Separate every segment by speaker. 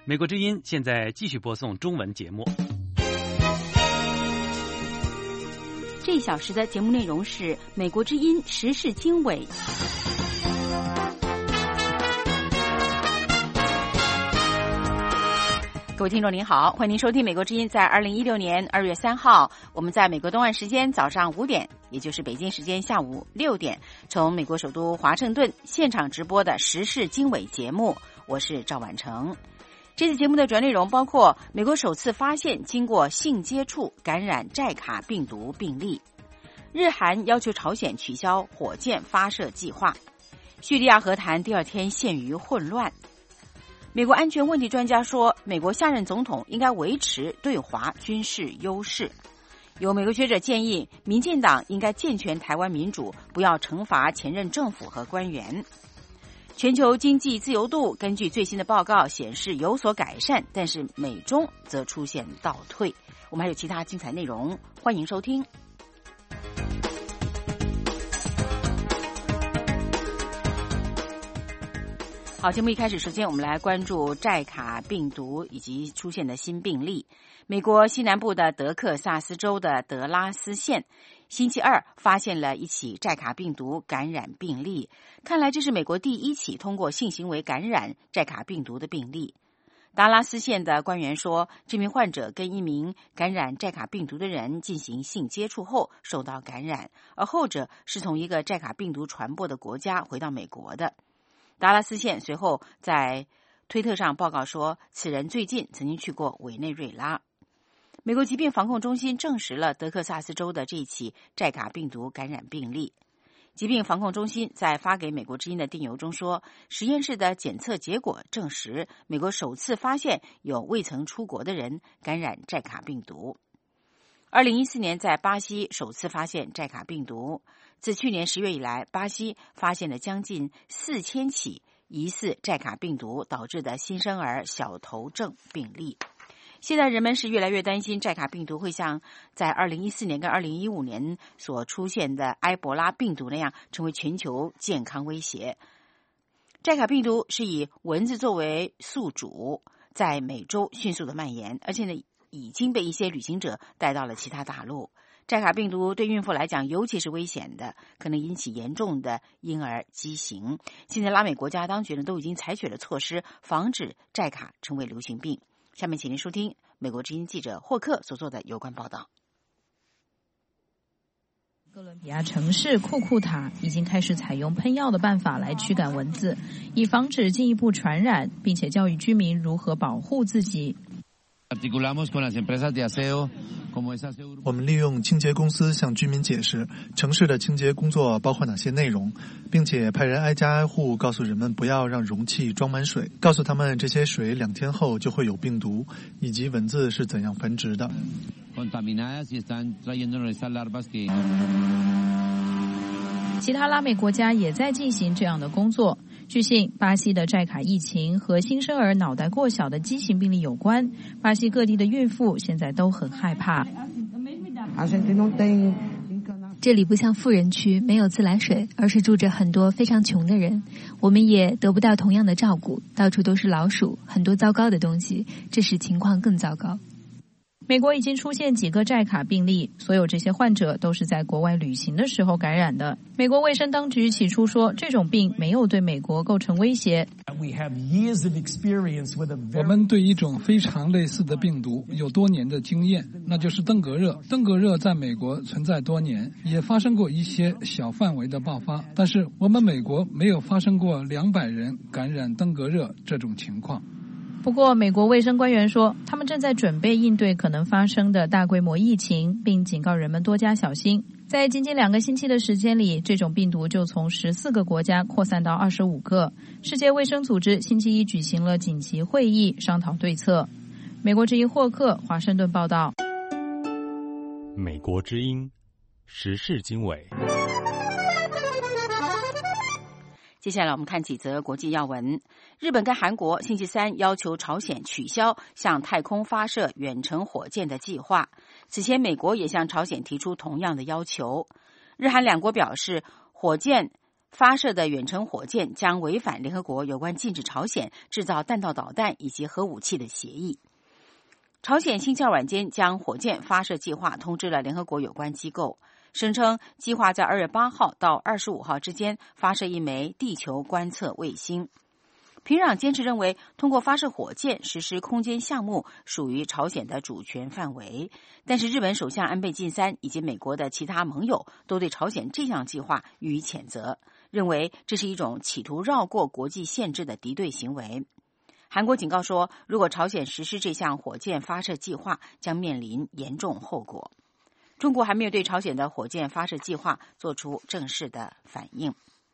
Speaker 1: 美国之音现在继续播送中文节目。
Speaker 2: 这一小时的节目内容是美国之音时事经纬。各位听众您好，欢迎您收听美国之音在2016年2月3号，我们在美国东岸时间早上5点，也就是北京时间下午6点，从美国首都华盛顿现场直播的时事经纬节目，我是赵婉成。这次节目的主要内容包括美国首次发现经过性接触感染寨卡病毒病例，日韩要求朝鲜取消火箭发射计划，叙利亚和谈第二天陷于混乱。美国安全问题专家说，美国下任总统应该维持对华军事优势。有美国学者建议，民进党应该健全台湾民主，不要惩罚前任政府和官员。全球经济自由度根据最新的报告显示有所改善，但是美中则出现倒退。我们还有其他精彩内容，欢迎收听。好，节目一开始，首先我们来关注寨卡病毒以及出现的新病例。美国西南部的德克萨斯州的德拉斯县星期二发现了一起寨卡病毒感染病例，看来这是美国第一起通过性行为感染寨卡病毒的病例。达拉斯县的官员说，这名患者跟一名感染寨卡病毒的人进行性接触后受到感染，而后者是从一个寨卡病毒传播的国家回到美国的。达拉斯县随后在推特上报告说，此人最近曾经去过委内瑞拉。美国疾病防控中心证实了德克萨斯州的这一起寨卡病毒感染病例。疾病防控中心在发给美国之音的电邮中说，实验室的检测结果证实，美国首次发现有未曾出国的人感染寨卡病毒。2014年在巴西首次发现寨卡病毒，自去年10月以来，巴西发现了将近4000起疑似寨卡病毒导致的新生儿小头症病例。现在人们是越来越担心寨卡病毒会像在2014年跟2015年所出现的埃博拉病毒那样，成为全球健康威胁。寨卡病毒是以蚊子作为宿主，在美洲迅速的蔓延，而且呢已经被一些旅行者带到了其他大陆。寨卡病毒对孕妇来讲尤其是危险的，可能引起严重的婴儿畸形。现在拉美国家当局呢都已经采取了措施，防止寨卡成为流行病。下面请您收听美国之音记者霍克所做的有关报道。
Speaker 3: 哥伦比亚城市库库塔已经开始采用喷药的办法来驱赶蚊子，以防止进一步传染，并且教育居民如何保护自己。
Speaker 4: 我们利用清洁公司向居民解释城市的清洁工作包括哪些内容，并且派人挨家挨户告诉人们不要让容器装满水，告诉他们这些水2天后就会有病毒，以及蚊子是怎样繁殖的。
Speaker 3: 其他拉美国家也在进行这样的工作。据信，巴西的寨卡疫情和新生儿脑袋过小的畸形病例有关。巴西各地的孕妇现在都很害怕。
Speaker 5: 这里不像富人区，没有自来水，而是住着很多非常穷的人。我们也得不到同样的照顾，到处都是老鼠，很多糟糕的东西，这使情况更糟糕。
Speaker 3: 美国已经出现几个寨卡病例，所有这些患者都是在国外旅行的时候感染的。美国卫生当局起初说，这种病没有对美国构成威胁。
Speaker 6: 我们对一种非常类似的病毒有多年的经验，那就是登革热。登革热在美国存在多年，也发生过一些小范围的爆发，但是我们美国没有发生过200人感染登革热这种情况。
Speaker 3: 不过，美国卫生官员说，他们正在准备应对可能发生的大规模疫情，并警告人们多加小心。在仅仅2个星期的时间里，这种病毒就从14个国家扩散到25个。世界卫生组织星期一举行了紧急会议，商讨对策。美国之音霍克，华盛顿报道。
Speaker 1: 美国之音时事经纬。
Speaker 2: 接下来我们看几则国际要闻。日本跟韩国星期三要求朝鲜取消向太空发射远程火箭的计划。此前美国也向朝鲜提出同样的要求。日韩两国表示，火箭发射的远程火箭将违反联合国有关禁止朝鲜制造弹道导弹以及核武器的协议。朝鲜星期二晚间将火箭发射计划通知了联合国有关机构，声称计划在2月8号到25号之间发射一枚地球观测卫星。平壤坚持认为，通过发射火箭实施空间项目属于朝鲜的主权范围，但是日本首相安倍晋三以及美国的其他盟友都对朝鲜这项计划予以谴责，认为这是一种企图绕过国际限制的敌对行为。韩国警告说，如果朝鲜实施这项火箭发射计划，将面临严重后果。中国还没有对朝鲜的火箭发射计划做出正式的反应。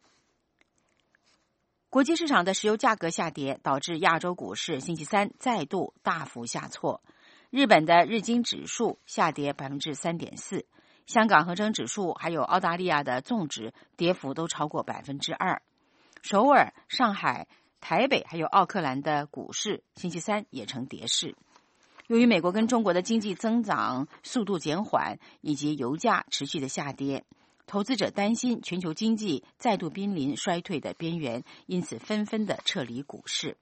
Speaker 2: 国际市场的石油价格下跌，导致亚洲股市星期三再度大幅下挫。日本的日经指数下跌 3.4%， 香港恒生指数还有澳大利亚的综指跌幅都超过 2%。 首尔、上海、台北还有奥克兰的股市星期三也呈跌势。由于美国跟中国的经济增长速度减缓，以及油价持续的下跌，投资者担心全球经济再度濒临衰退的边缘，因此纷纷的撤离股市。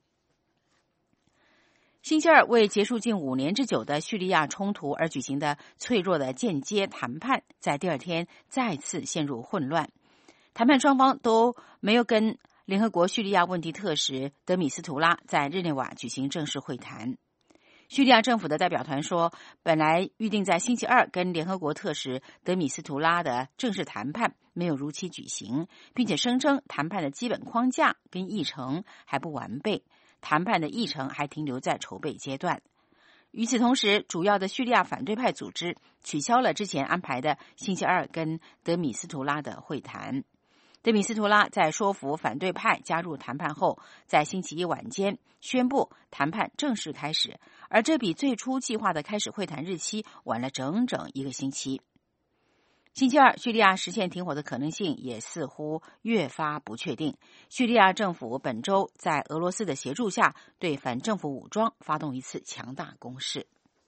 Speaker 2: 星期二为结束近5年之久的叙利亚冲突而举行的脆弱的间接谈判，在第二天再次陷入混乱。谈判双方都没有跟联合国叙利亚问题特使德米斯图拉在日内瓦举行正式会谈。叙利亚政府的代表团说，本来预定在星期二跟联合国特使德米斯图拉的正式谈判没有如期举行，并且声称谈判的基本框架跟议程还不完备，谈判的议程还停留在筹备阶段。与此同时，主要的叙利亚反对派组织取消了之前安排的星期二跟德米斯图拉的会谈。德米斯图拉在说服反对派加入谈判后，在星期一晚间宣布谈判正式开始，而这比最初计划的开始会谈日期晚了整整1个星期。星期二，叙利亚实现停火的可能性也似乎越发不确定。叙利亚政府本周在俄罗斯的协助下，对反政府武装发动一次强大攻势。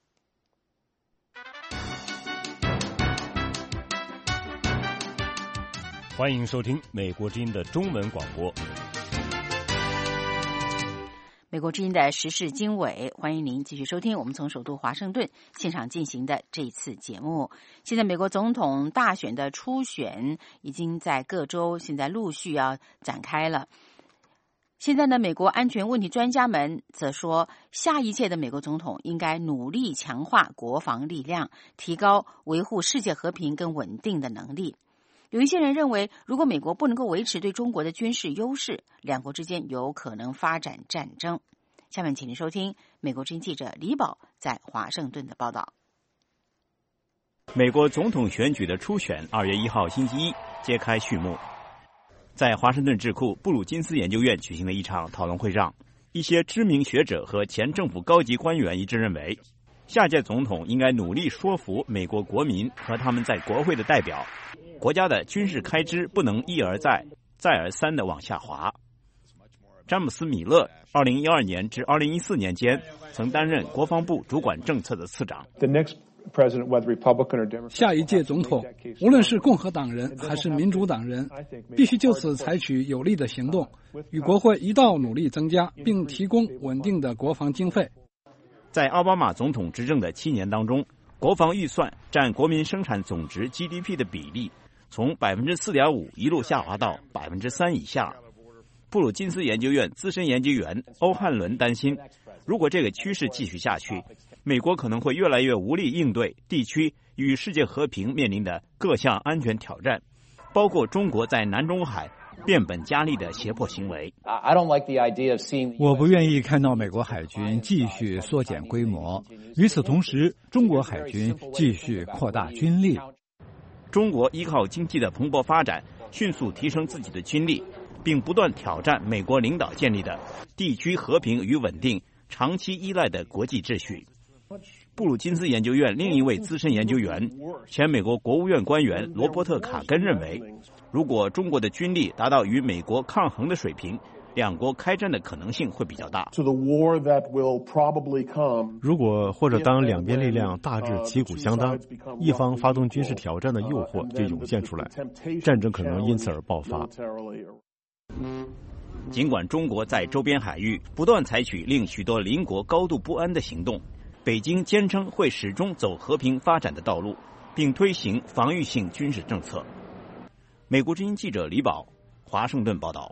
Speaker 1: 欢迎收听美国之音的中文广播。
Speaker 2: 美国之音的时事经纬，欢迎您继续收听我们从首都华盛顿现场进行的这一次节目。现在美国总统大选的初选已经在各州现在陆续要展开了。现在呢，美国安全问题专家们则说，下一届的美国总统应该努力强化国防力量，提高维护世界和平跟稳定的能力。有一些人认为，如果美国不能够维持对中国的军事优势，两国之间有可能发展战争。下面请您收听美国之音记者李宝在华盛顿的报道。
Speaker 7: 美国总统选举的初选2月1号星期一揭开序幕。在华盛顿智库布鲁金斯研究院举行的一场讨论会上，一些知名学者和前政府高级官员一致认为，下届总统应该努力说服美国国民和他们在国会的代表，国家的军事开支不能一而再、再而三地往下滑。詹姆斯·米勒2012年至2014年间曾担任国防部主管政策的次长。
Speaker 6: 下一届总统，无论是共和党人还是民主党人，必须就此采取有力的行动，与国会一道努力增加，并提供稳定的国防经费。
Speaker 7: 在奥巴马总统执政的7年当中，国防预算占国民生产总值 GDP 的比例从 4.5% 一路下滑到 3% 以下。布鲁金斯研究院资深研究员欧汉伦担心，如果这个趋势继续下去，美国可能会越来越无力应对地区与世界和平面临的各项安全挑战，包括中国在南中海变本加厉的胁迫行为。
Speaker 8: 我不愿意看到美国海军继续缩减规模，与此同时，中国海军继续扩大军力。
Speaker 7: 中国依靠经济的蓬勃发展，迅速提升自己的军力，并不断挑战美国领导建立的地区和平与稳定长期依赖的国际秩序。布鲁金斯研究院另一位资深研究员、前美国国务院官员罗伯特·卡根认为，如果中国的军力达到与美国抗衡的水平， 两国开战的可能性会比较大。
Speaker 9: 如果或者当两边力量大致旗鼓相当，一方发动军事挑战的诱惑就涌现出来，战争可能因此而爆发。
Speaker 7: 尽管中国在周边海域不断采取令许多邻国高度不安的行动，北京坚称会始终走和平发展的道路，并推行防御性军事政策。美国之音记者李宝，华盛顿报道。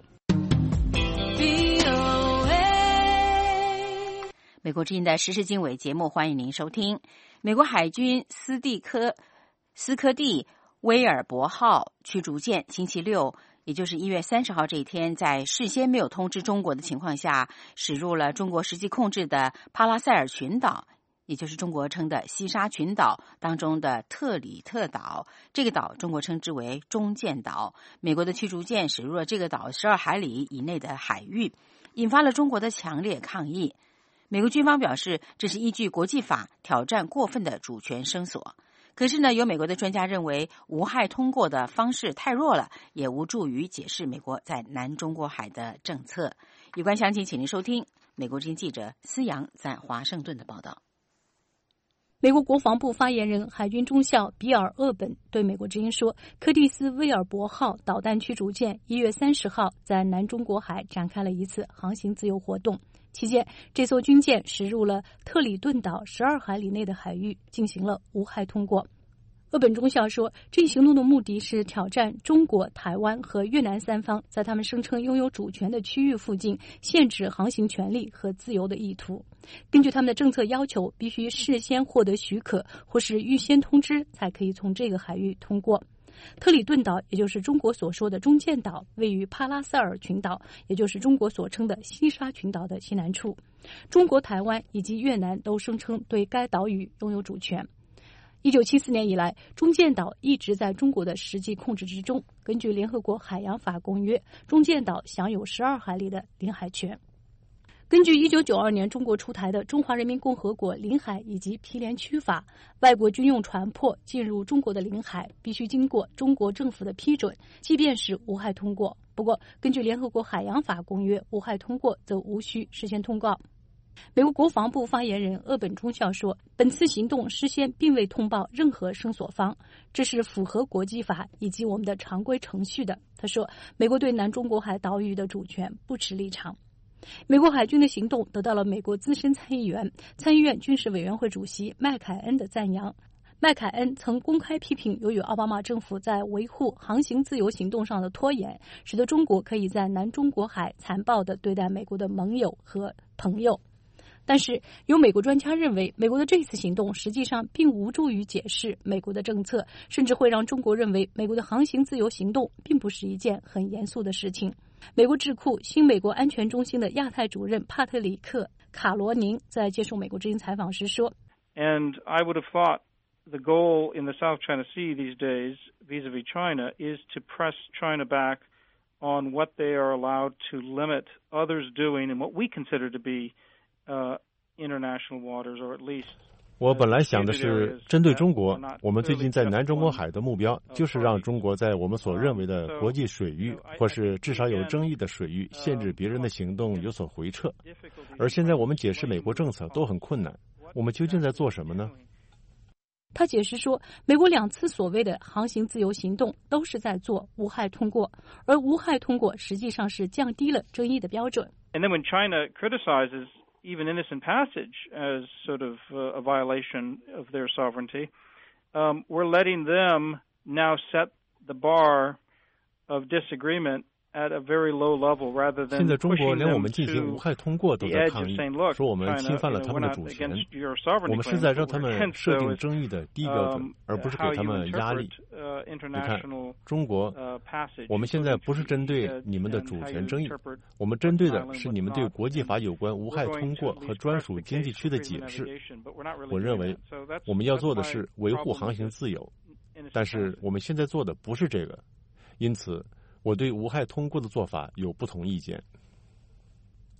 Speaker 2: 美国之音的时事经纬节目，欢迎您收听。美国海军斯科蒂威尔伯号驱逐舰星期六，也就是1月30号这一天，在事先没有通知中国的情况下，驶入了中国实际控制的帕拉塞尔群岛，也就是中国称的西沙群岛当中的特里特岛。这个岛中国称之为中间岛。美国的驱逐舰驶入了这个岛12海里以内的海域，引发了中国的强烈抗议。美国军方表示，这是依据国际法挑战过分的主权声索。可是呢，有美国的专家认为，无害通过的方式太弱了，也无助于解释美国在南中国海的政策。有关详情，请您收听美国之音记者思阳在华盛顿的报道。
Speaker 10: 美国国防部发言人海军中校比尔·厄本对美国之音说，柯蒂斯威尔伯号导弹驱逐舰1月30号在南中国海展开了一次航行自由活动，期间这艘军舰驶入了特里顿岛12海里内的海域，进行了无害通过。厄本中校说，这一行动的目的是挑战中国、台湾和越南三方在他们声称拥有主权的区域附近限制航行权利和自由的意图。根据他们的政策要求，必须事先获得许可或是预先通知才可以从这个海域通过。特里顿岛，也就是中国所说的中间岛，位于帕拉塞尔群岛，也就是中国所称的西沙群岛的西南处。中国、台湾以及越南都声称对该岛屿拥有主权。1974年以来，中间岛一直在中国的实际控制之中。根据联合国海洋法公约，中间岛享有12海里的领海权。根据1992年中国出台的《中华人民共和国领海以及毗连区法》，外国军用船舶进入中国的领海必须经过中国政府的批准，即便是无害通过。不过，根据联合国海洋法公约，无害通过则无需事先通告。美国国防部发言人厄本中校说，本次行动事先并未通报任何声索方，这是符合国际法以及我们的常规程序的。他说，美国对南中国海岛屿的主权不持立场。美国海军的行动得到了美国资深参议员、参议院军事委员会主席麦凯恩的赞扬。麦凯恩曾公开批评，由于奥巴马政府在维护航行自由行动上的拖延，使得中国可以在南中国海残暴地对待美国的盟友和朋友。但是，有美国专家认为，美国的这次行动实际上并无助于解释美国的政策，甚至会让中国认为美国的航行自由行动并不是一件很严肃的事情。美国智库新美国安全中心的亚太主任帕特里克·卡罗宁在接受美国之音采访时说
Speaker 11: And I would have thought the goal in the South China Sea these days, vis-a-vis China, is to press China back on what they are allowed to limit others doing in what we consider to be international waters, or at least
Speaker 9: 我本来想的是，针对中国，我们最近在南中国海的目标就是让中国在我们所认为的国际水域，或是至少有争议的水域，限制别人的行动有所回撤。而现在我们解释美国政策都很困难，我们究竟在做什么呢？
Speaker 10: 他解释说，美国2次所谓的航行自由行动都是在做无害通过，而无害通过实际上是降低了争议的标准。
Speaker 11: And then when China criticizes even innocent passage as sort of a violation of their sovereignty, we're letting them now set the bar of disagreement at a very low level rather than
Speaker 9: 现在中国连我们
Speaker 11: pushing
Speaker 9: 进
Speaker 11: them
Speaker 9: 行无
Speaker 11: to
Speaker 9: 害通过都
Speaker 11: the
Speaker 9: 在
Speaker 11: edge
Speaker 9: 抗
Speaker 11: of
Speaker 9: 议，
Speaker 11: saying, look,
Speaker 9: 说我们
Speaker 11: China,
Speaker 9: 侵犯了
Speaker 11: you know,
Speaker 9: 他
Speaker 11: we're
Speaker 9: 们的
Speaker 11: not
Speaker 9: 主权。
Speaker 11: against your sovereignty
Speaker 9: 我们是
Speaker 11: claims,
Speaker 9: 在让
Speaker 11: but
Speaker 9: 他
Speaker 11: we're
Speaker 9: 们
Speaker 11: against
Speaker 9: 设定
Speaker 11: with,
Speaker 9: 争议的低标准，而不是给
Speaker 11: how
Speaker 9: 他
Speaker 11: you
Speaker 9: 们压力。
Speaker 11: interpret,
Speaker 9: 你看，
Speaker 11: international
Speaker 9: 中国，
Speaker 11: passage.
Speaker 9: 我们现在不是针对你们的主权争议，我们针对的是你们对国际法有关无害通过和专属经济区的解释。我认为我们要做的是维护航行自由，但是我们现在做的不是这个，因此我对无害通过的做法有不同意见。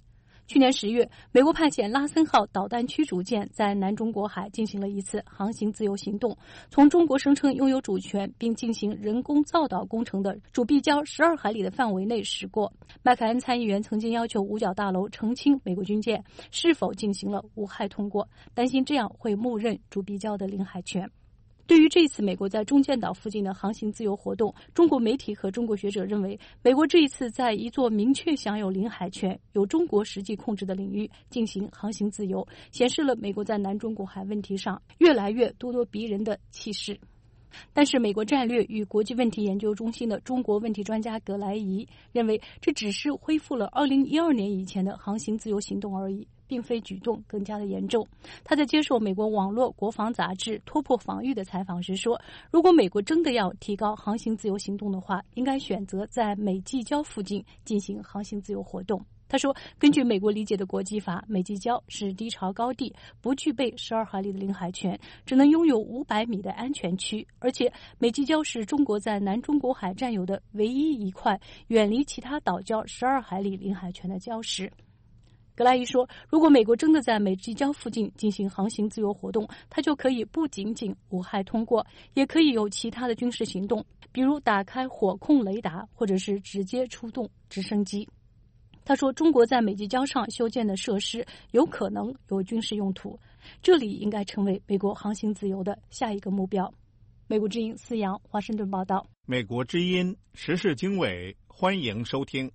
Speaker 10: 去年10月，美国派遣拉森号导弹驱逐舰在南中国海进行了一次航行自由行动，从中国声称拥有主权并进行人工造岛工程的主壁礁12海里的范围内驶过。麦凯恩参议员曾经要求五角大楼澄清美国军舰是否进行了无害通过，担心这样会默认主壁礁的领海权。对于这次美国在中间岛附近的航行自由活动，中国媒体和中国学者认为，美国这一次在一座明确享有领海权、由中国实际控制的领域进行航行自由，显示了美国在南中国海问题上越来越咄咄逼人的气势。但是美国战略与国际问题研究中心的中国问题专家葛莱仪认为，这只是恢复了2012年以前的航行自由行动而已，并非举动更加的严重。他在接受美国网络国防杂志《突破防御》的采访时说，如果美国真的要提高航行自由行动的话，应该选择在美济礁附近进行航行自由活动。他说，根据美国理解的国际法，美济礁是低潮高地，不具备12海里的领海权，只能拥有500米的安全区，而且美济礁是中国在南中国海占有的唯一一块远离其他岛礁12海里领海权的礁石。格莱伊说，如果美国真的在美济礁附近进行航行自由活动，它就可以不仅仅无害通过，也可以有其他的军事行动，比如打开火控雷达，或者是直接出动直升机。他说，中国在美济礁上修建的设施有可能有军事用途，这里应该成为美国航行自由的下一个目标。美国之音思阳华盛顿报道。
Speaker 12: 美国之音时事经纬，欢迎收听。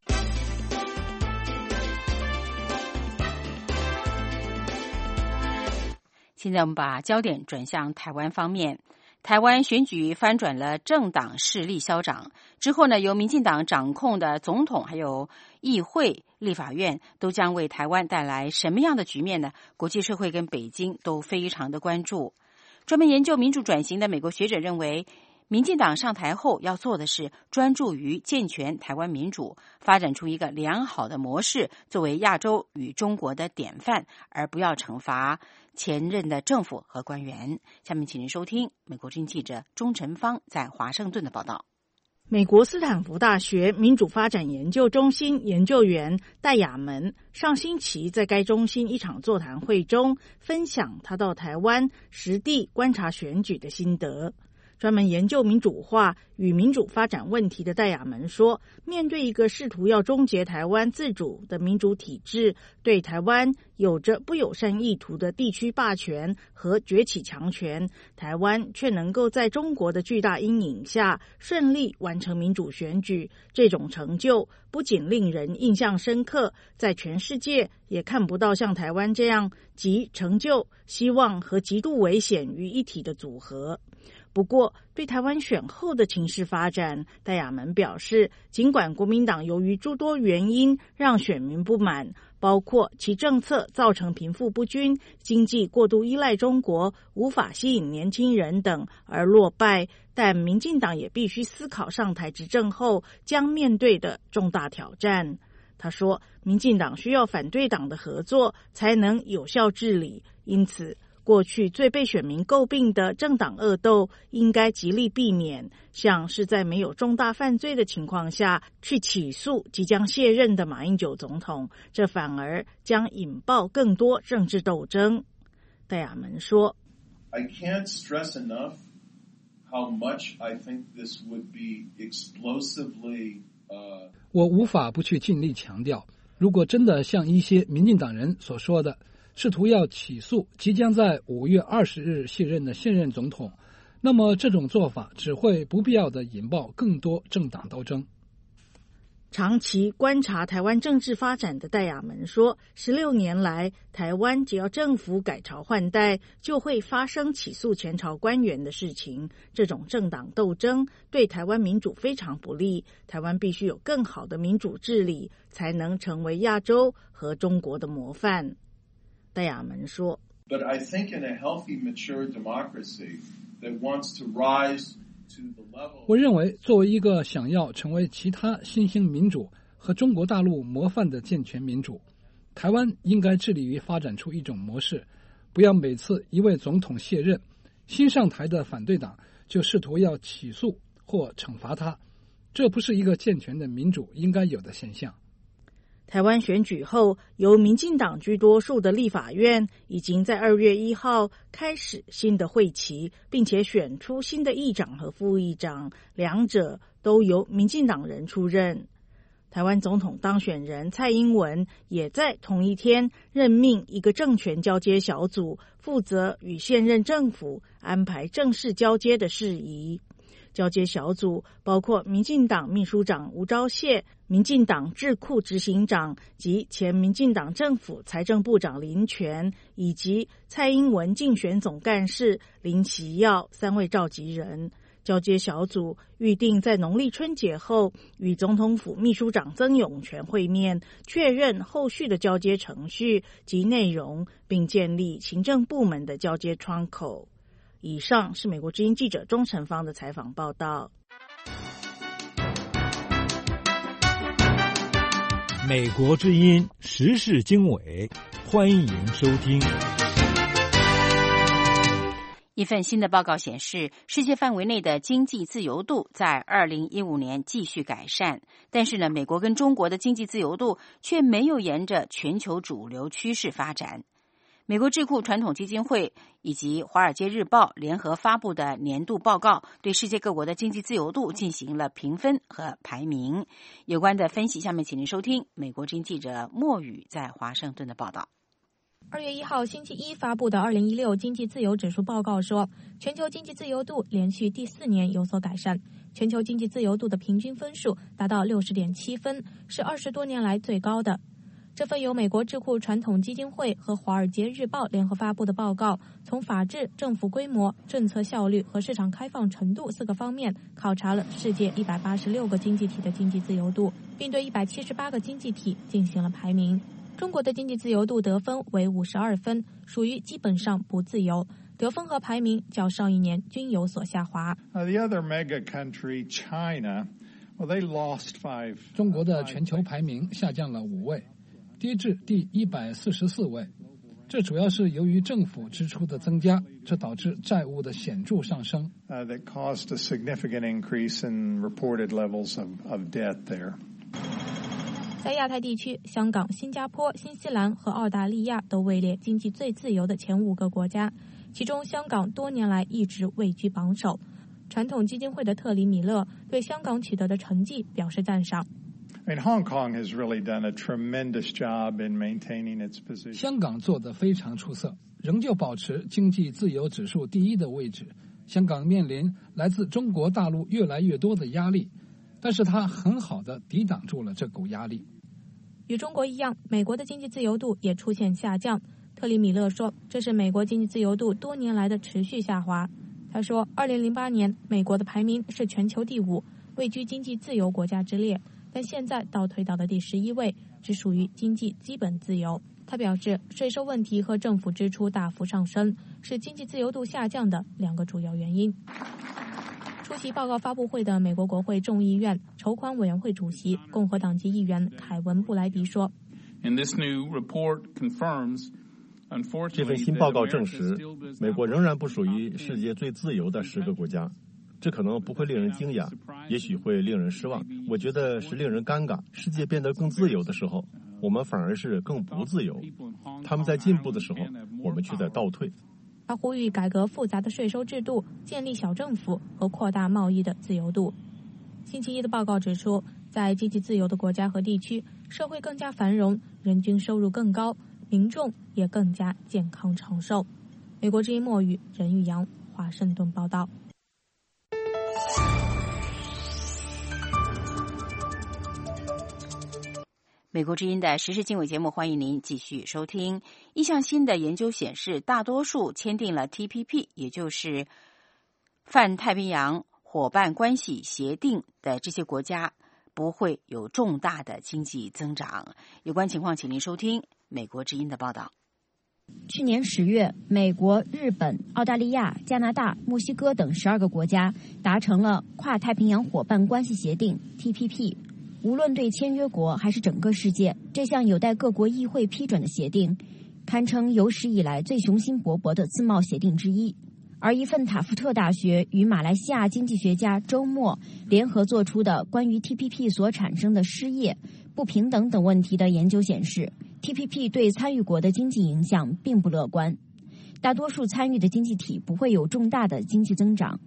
Speaker 2: 现在我们把焦点转向台湾方面。台湾选举翻转了政党势力消长之后呢，由民进党掌控的总统还有议会、立法院都将为台湾带来什么样的局面呢？国际社会跟北京都非常的关注。专门研究民主转型的美国学者认为，民进党上台后要做的是专注于健全台湾民主，发展出一个良好的模式，作为亚洲与中国的典范，而不要惩罚前任的政府和官员。下面请您收听美国之音记者钟晨芳在华盛顿的报道。
Speaker 13: 美国斯坦福大学民主发展研究中心研究员戴雅门上星期在该中心一场座谈会中分享他到台湾实地观察选举的心得。专门研究民主化与民主发展问题的戴雅门说，面对一个试图要终结台湾自主的民主体制，对台湾有着不友善意图的地区霸权和崛起强权，台湾却能够在中国的巨大阴影下顺利完成民主选举，这种成就不仅令人印象深刻，在全世界也看不到像台湾这样集成就、希望和极度危险于一体的组合。不过，对台湾选后的情势发展，戴雅门表示，尽管国民党由于诸多原因让选民不满，包括其政策造成贫富不均、经济过度依赖中国、无法吸引年轻人等而落败，但民进党也必须思考上台执政后将面对的重大挑战。他说，民进党需要反对党的合作才能有效治理，因此过去最被选民诟病的政党恶斗应该极力避免，像是在没有重大犯罪的情况下去起诉即将卸任的马英九总统，这反而将引爆更多政治斗争。戴雅门说，
Speaker 14: I can't stress enough how much I think this would be explosively
Speaker 6: 我无法不去尽力强调，如果真的像一些民进党人所说的试图要起诉即将在5月20日卸任的现任总统，那么这种做法只会不必要地引爆更多政党斗争。
Speaker 13: 长期观察台湾政治发展的戴雅门说，16年来，台湾只要政府改朝换代，就会发生起诉前朝官员的事情。这种政党斗争对台湾民主非常不利，台湾必须有更好的民主治理，才能成为亚洲和中国的模范。戴雅门说
Speaker 14: But I think in a healthy, mature democracy that wants to rise to the level...
Speaker 6: 我认为作为一个想要成为其他新兴民主和中国大陆模范的健全民主，台湾应该致力于发展出一种模式，不要每次一位总统卸任，新上台的反对党就试图要起诉或惩罚他，这不是一个健全的民主应该有的现象。
Speaker 13: 台湾选举后，由民进党居多数的立法院已经在2月1号开始新的会期，并且选出新的议长和副议长，两者都由民进党人出任。台湾总统当选人蔡英文也在同一天任命一个政权交接小组，负责与现任政府安排正式交接的事宜。交接小组包括民进党秘书长吴钊燮、民进党智库执行长及前民进党政府财政部长林全，以及蔡英文竞选总干事林奇耀3位召集人。交接小组预定在农历春节后与总统府秘书长曾永权会面，确认后续的交接程序及内容，并建立行政部门的交接窗口。以上是美国之音记者钟成芳的采访报道。
Speaker 8: 美国之音时事经纬，欢迎收听。
Speaker 2: 一份新的报告显示，世界范围内的经济自由度在2015年继续改善，但是呢，美国跟中国的经济自由度却没有沿着全球主流趋势发展。美国智库传统基金会以及《华尔街日报》联合发布的年度报告，对世界各国的经济自由度进行了评分和排名。有关的分析，下面请您收听美国之音记者莫宇在华盛顿的报道。
Speaker 15: 2月1号星期一发布的2016经济自由指数报告说，全球经济自由度连续第4年有所改善，全球经济自由度的平均分数达到60.7分，是20多年来最高的。这份由美国智库传统基金会和《华尔街日报》联合发布的报告，从法治、政府规模、政策效率和市场开放程度4个方面考察了世界186个经济体的经济自由度，并对178个经济体进行了排名。中国的经济自由度得分为52分，属于基本上不自由，得分和排名较上一年均有所下滑。
Speaker 16: The other mega country, China, well, they lost 5.
Speaker 6: 中国的全球排名下降了5位，跌至第144位。这主要是由于政府支出的增加，这导致债务的显著上升。
Speaker 16: That caused a significant increase in reported levels of debt there.
Speaker 15: 在亚太地区，香港、新加坡、新西兰和澳大利亚都位列经济最自由的前5个国家，其中香港多年来一直位居榜首。传统基金会的特里米勒对香港取得的成绩表示赞赏。
Speaker 16: Hong Kong has really done a tremendous job in maintaining its position.
Speaker 6: 香港做得非常出色，仍旧保持经济自由指数第1的位置。香港面临来自中国大陆越来越多的压力，但是它很好地抵挡住了这股压力。
Speaker 15: 与中国一样，美国的经济自由度也出现下降。特里米勒说，这是美国经济自由度多年来的持续下滑。他说，2008年美国的排名是全球第5，位居经济自由国家之列，但现在倒退到了第11位，只属于经济基本自由。他表示，税收问题和政府支出大幅上升是经济自由度下降的2个主要原因。出席报告发布会的美国国会众议院筹款委员会主席共和党籍议员凯文·布莱迪说，
Speaker 9: 这份新报告证实，美国仍然不属于世界最自由的10个国家。这可能不会令人惊讶，也许会令人失望。我觉得是令人尴尬。世界变得更自由的时候，我们反而是更不自由。他们在进步的时候，我们却在倒退。
Speaker 15: 他呼吁改革复杂的税收制度，建立小政府和扩大贸易的自由度。星期一的报告指出，在经济自由的国家和地区，社会更加繁荣，人均收入更高，民众也更加健康长寿。美国之音莫语，任玉阳，华盛顿报道。
Speaker 2: 美国之音的时事经纬节目，欢迎您继续收听。一项新的研究显示，大多数签订了 TPP， 也就是泛太平洋伙伴关系协定的这些国家，不会有重大的经济增长。有关情况，请您收听美国之音的报道。
Speaker 17: 去年10月，美国、日本、澳大利亚、加拿大、墨西哥等12个国家达成了跨太平洋伙伴关系协定 TPP。无论对签约国还是整个世界，这项有待各国议会批准的协定，堪称有史以来最雄心勃勃的自贸协定之一。 而一份塔夫特大学与马来西亚经济学家周末联合做出的关于 TPP 所产生的失业、不平等等问题的研究显示， TPP 对参与国的经济影响并不乐观，大多数参与的经济体不会有重大的经济增长。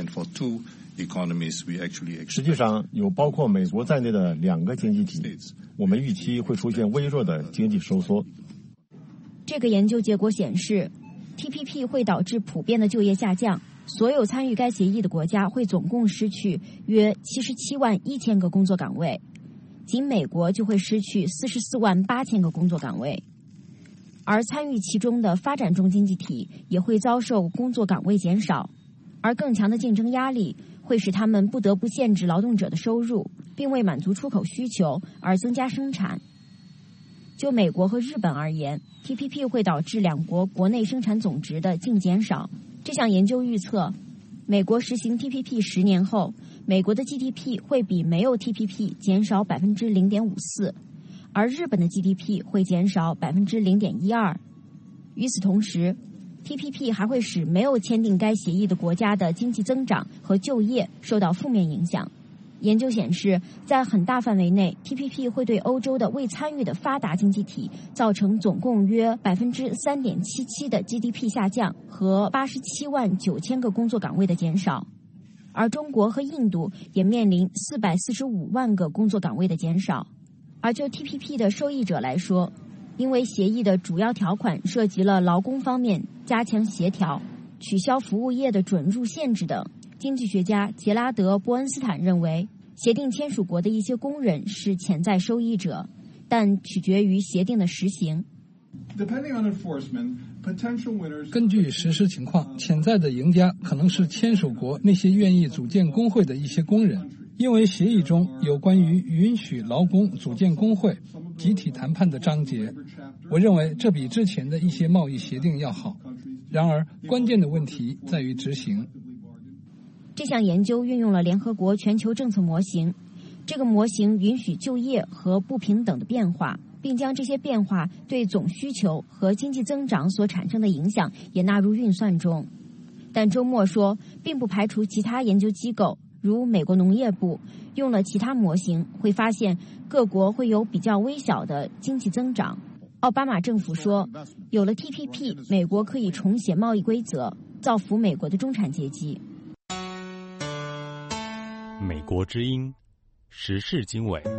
Speaker 9: 实际上，有包括美国在内的2个经济体，我们预期会出现微弱的经济收缩。
Speaker 17: 这个研究结果显示， TPP 会导致普遍的就业下降，所有参与该协议的国家会总共失去约77万1000个工作岗位，仅美国就会失去44万8000个工作岗位，而参与其中的发展中经济体也会遭受工作岗位减少，而更强的竞争压力会使他们不得不限制劳动者的收入，并为满足出口需求而增加生产。就美国和日本而言， TPP 会导致2国国内生产总值的净减少。这项研究预测，美国实行 TPP 10年后，美国的 GDP 会比没有 TPP 减少 0.54%， 而日本的 GDP 会减少 0.12%。 与此同时， TPP 还会使没有签订该协议的国家的经济增长和就业受到负面影响。研究显示，在很大范围内， TPP 会对欧洲的未参与的发达经济体造成总共约 3.77% 的 GDP 下降和87万9000个工作岗位的减少，而中国和印度也面临445万个工作岗位的减少。而就 TPP 的受益者来说，因为协议的主要条款涉及了劳工方面加强协调、取消服务业的准入限制等，经济学家杰拉德·波恩斯坦认为，协定签署国的一些工人是潜在受益者，但取决于协定的实行。
Speaker 6: 根据实施情况，潜在的赢家可能是签署国那些愿意组建工会的一些工人，因为协议中有关于允许劳工组建工会、集体谈判的章节。我认为这比之前的一些贸易协定要好。然而，关键的问题在于执行。
Speaker 17: 这项研究运用了联合国全球政策模型，这个模型允许就业和不平等的变化，并将这些变化对总需求和经济增长所产生的影响也纳入运算中。但周末说，并不排除其他研究机构，如美国农业部，用了其他模型，会发现各国会有比较微小的经济增长。奥巴马政府说，有了 TPP， 美国可以重写贸易规则，造福美国的中产阶级。
Speaker 1: 美国之音，时事经纬。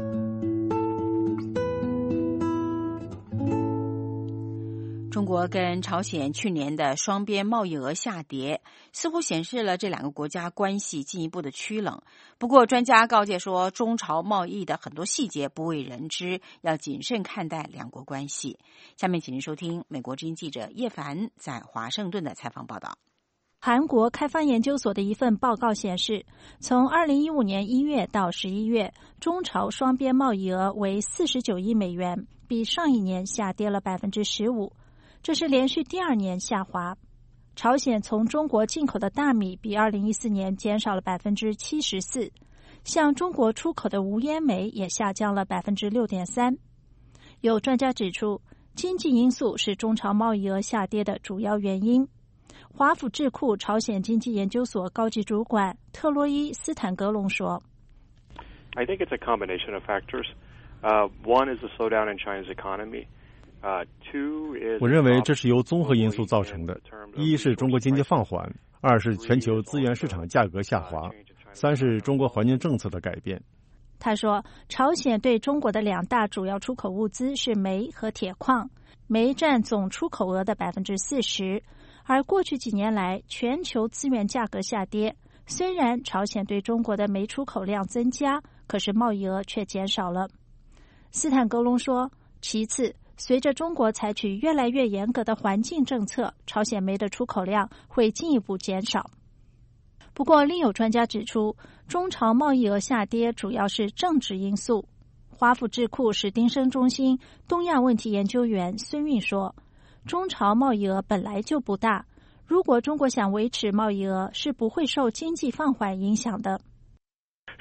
Speaker 2: 中国跟朝鲜去年的双边贸易额下跌，似乎显示了这2个国家关系进一步的趋冷。不过，专家告诫说，中朝贸易的很多细节不为人知，要谨慎看待2国关系。下面请您收听美国之音记者叶凡在华盛顿的采访报道。
Speaker 10: 韩国开发研究所的一份报告显示，从2015年1月到11月，中朝双边贸易额为49亿美元，比上一年下跌了 15%， 这是连续第2年下滑。朝鲜从中国进口的大米比2014年减少了 74%， 向中国出口的无烟煤也下降了 6.3%。 有专家指出，经济因素是中朝贸易额下跌的主要原因。华府智库朝鲜经济研究所高级主管特洛伊·斯坦格隆说
Speaker 18: I think it's a combination of factors. One is the slowdown in China's economy. Two is
Speaker 9: 我认为这是由综合因素造成的，一是中国经济放缓，二是全球资源市场价格下滑，三是中国环境政策的改变。
Speaker 10: 他说，朝鲜对中国的2大主要出口物资是煤和铁矿，煤占总出口额的 40%。而过去几年来，全球资源价格下跌，虽然朝鲜对中国的煤出口量增加，可是贸易额却减少了。斯坦格隆说，其次，随着中国采取越来越严格的环境政策，朝鲜煤的出口量会进一步减少。不过，另有专家指出，中朝贸易额下跌主要是政治因素。华府智库史丁生中心东亚问题研究员孙运说，中朝贸易额本来就不大，如果中国想维持贸易额，是不会受经济放缓影响的。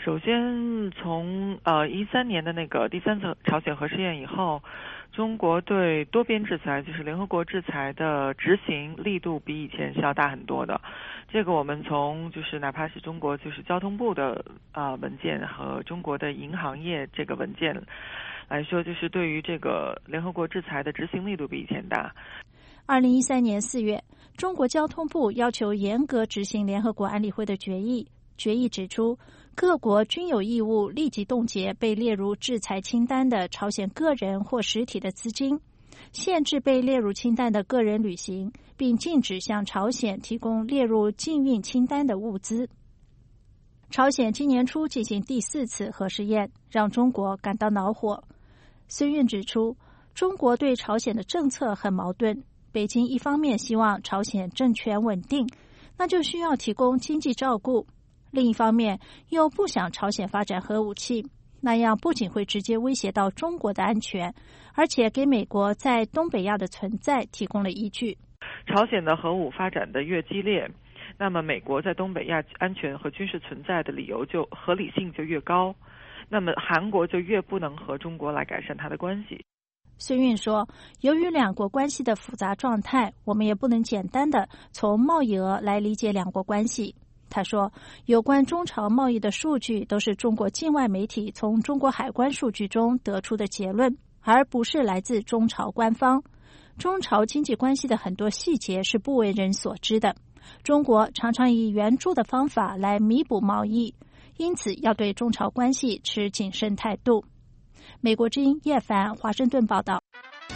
Speaker 19: 首先从13年的那个第三次朝鲜核试验以后，中国对多边制裁，就是联合国制裁的执行力度比以前是要大很多的。这个我们从就是哪怕是中国就是交通部的文件和中国的银行业这个文件来说，就是对于这个联合国制裁的执行力度比以前大。
Speaker 20: 2013年4月，中国交通部要求严格执行联合国安理会的决议。决议指出，各国均有义务立即冻结被列入制裁清单的朝鲜个人或实体的资金，限制被列入清单的个人旅行，并禁止向朝鲜提供列入禁运清单的物资。朝鲜今年初进行第4次核试验，让中国感到恼火。孙运指出，中国对朝鲜的政策很矛盾，北京一方面希望朝鲜政权稳定，那就需要提供经济照顾，另一方面又不想朝鲜发展核武器，那样不仅会直接威胁到中国的安全，而且给美国在东北亚的存在提供了依据。
Speaker 19: 朝鲜的核武发展的越激烈，那么美国在东北亚安全和军事存在的理由就合理性就越高，那么韩国就越不能和中国来改善它的关系。
Speaker 20: 孙运说，由于两国关系的复杂状态，我们也不能简单的从贸易额来理解两国关系。他说，有关中朝贸易的数据都是中国境外媒体从中国海关数据中得出的结论，而不是来自中朝官方。中朝经济关系的很多细节是不为人所知的。中国常常以援助的方法来弥补贸易，因此要对中朝关系持谨慎态度。美国之音叶凡华盛顿报道。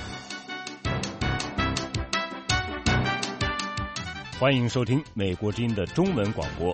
Speaker 1: 欢迎收听美国之音的中文广播。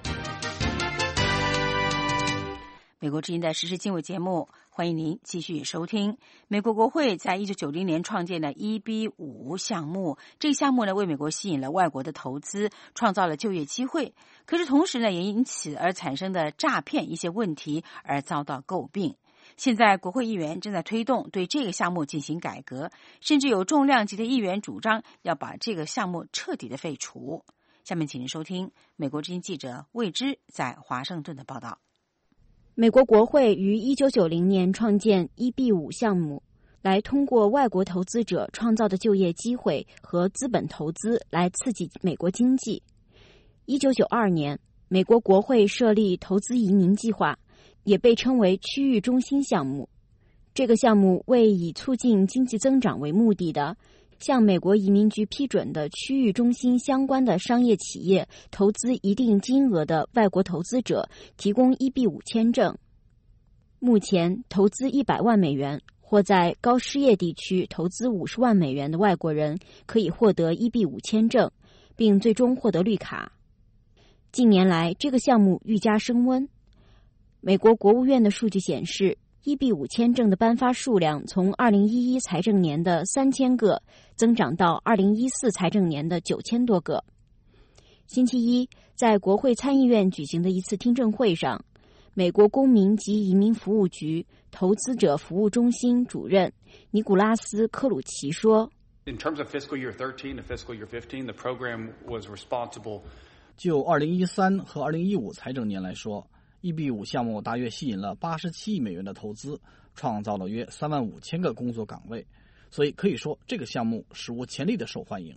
Speaker 2: 美国之音的时事经纬节目，欢迎您继续收听。美国国会在1990年创建的 EB5 项目，这个项目呢为美国吸引了外国的投资，创造了就业机会。可是同时呢，也因此而产生的诈骗一些问题而遭到诟病。现在国会议员正在推动对这个项目进行改革，甚至有重量级的议员主张要把这个项目彻底的废除。下面请您收听美国之音记者魏之在华盛顿的报道。
Speaker 17: 美国国会于1990年创建 EB5 项目，来通过外国投资者创造的就业机会和资本投资来刺激美国经济。1992年，美国国会设立投资移民计划，也被称为区域中心项目。这个项目为以促进经济增长为目的的向美国移民局批准的区域中心相关的商业企业投资一定金额的外国投资者提供 EB5 签证。目前投资100万美元或在高失业地区投资50万美元的外国人可以获得 EB5 签证，并最终获得绿卡。近年来，这个项目愈加升温。美国国务院的数据显示，EB5 签证的颁发数量从2011财政年的3000个增长到2014财政年的9000多个。星期一，在国会参议院举行的一次听证会上，美国公民及移民服务局投资者服务中心主任尼古拉斯·科鲁奇说
Speaker 21: In terms of fiscal year 13 to fiscal year 15, the program was responsible.
Speaker 22: 就2013和2015财政年来说，EB5 项目大约吸引了87亿美元的投资，创造了约35000个工作岗位，所以可以说这个项目史无前例的受欢迎。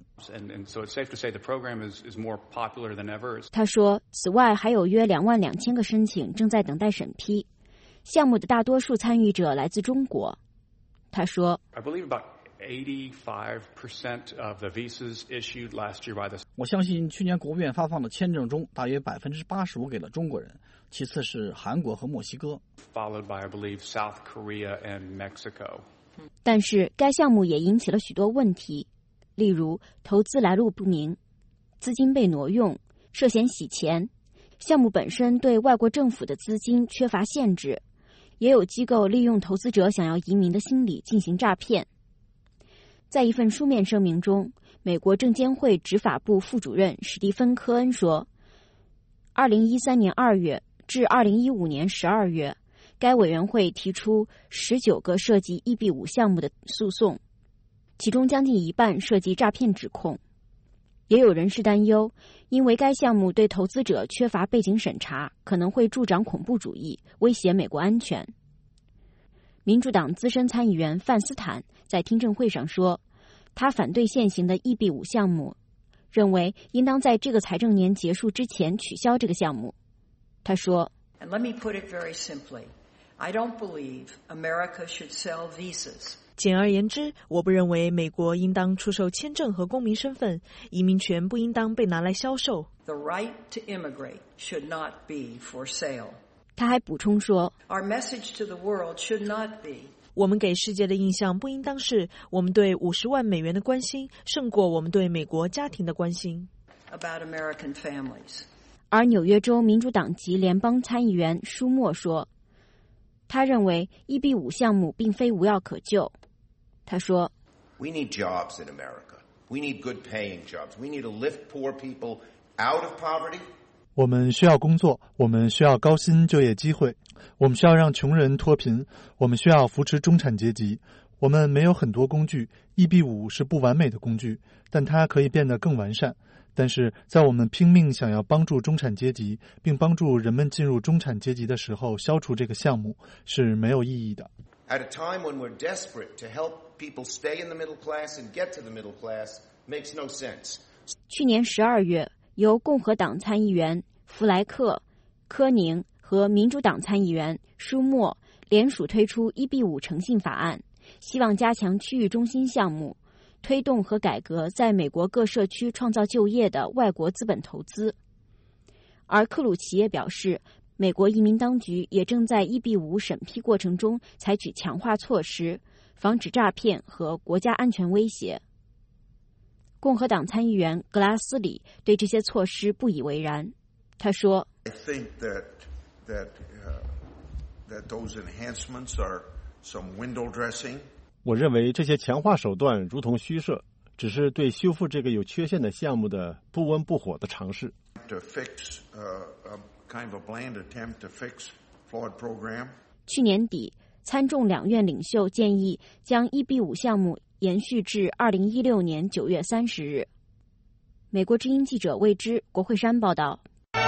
Speaker 17: 他说，此外还有约22000个申请正在等待审批，项目的大多数参与者来自中国。他说，
Speaker 22: 我相信去年国务院发放的签证中，大约85%给了中国人，其次是韩国和墨西哥。
Speaker 17: 但是该项目也引起了许多问题，例如投资来路不明、资金被挪用、涉嫌洗钱，项目本身对外国政府的资金缺乏限制，也有机构利用投资者想要移民的心理进行诈骗。在一份书面声明中，美国证监会执法部副主任史蒂芬·科恩说，2013年2月至2015年12月，该委员会提出19个涉及 EB5 项目的诉讼，其中将近一半涉及诈骗指控。 也有人士担忧，因为该项目对投资者缺乏背景审查，可能会助长恐怖主义，威胁美国安全。民主党资深参议员范斯坦在听证会上说，他反对现行的 EB5 项目，认为应当在这个财政年结束之前取消这个项目。他说
Speaker 4: And let me put it very simply, I don't believe America should sell visas.
Speaker 5: 简而言之，我不认为美国应当出售签证和公民身份，移民权不应当被拿来销售。
Speaker 4: The right to immigrate should not be for sale.
Speaker 17: 他还补充说
Speaker 4: Our message to the world should not be.
Speaker 5: 我们给世界的印象不应当是我们对50万美元的关心胜过我们对美国家庭的关心。
Speaker 4: About American families.
Speaker 17: 而纽约州民主党籍联邦参议员舒默说，他认为 EB5 项目并非无药可救。他说
Speaker 23: We need jobs in America. We need good paying jobs. We need to lift poor people out of poverty.
Speaker 24: 我们需要工作，我们需要高薪就业机会，我们需要让穷人脱贫，我们需要扶持中产阶级。我们没有很多工具， EB5 是不完美的工具，但它可以变得更完善。但是在我们拼命想要帮助中产阶级，并帮助人们进入中产阶级的时候，消除这个项目是没有意义的。
Speaker 23: At a time when we're desperate to help people stay in the middle class and get to the middle class makes no sense.
Speaker 17: 去年12月，由共和党参议员弗莱克、科宁和民主党参议员舒默联署推出 EB5 诚信法案，希望加强区域中心项目，推动和改革在美国各社区创造就业的外国资本投资。而克鲁奇也表示，美国移民当局也正在 EB5 审批过程中采取强化措施，防止诈骗和国家安全威胁。共和党参议员格拉斯里对这些措施不以为然。他说
Speaker 23: I think that those enhancements are some window dressing.
Speaker 9: 我认为这些强化手段如同虚设，只是对修复这个有缺陷的项目的不温不火的尝试。
Speaker 23: To fix kind of a bland attempt to fix flawed program.
Speaker 17: 去年底，参众两院领袖建议将 EB5 项目延续至2016年9月30日。美国之音记者魏之，国会山报道。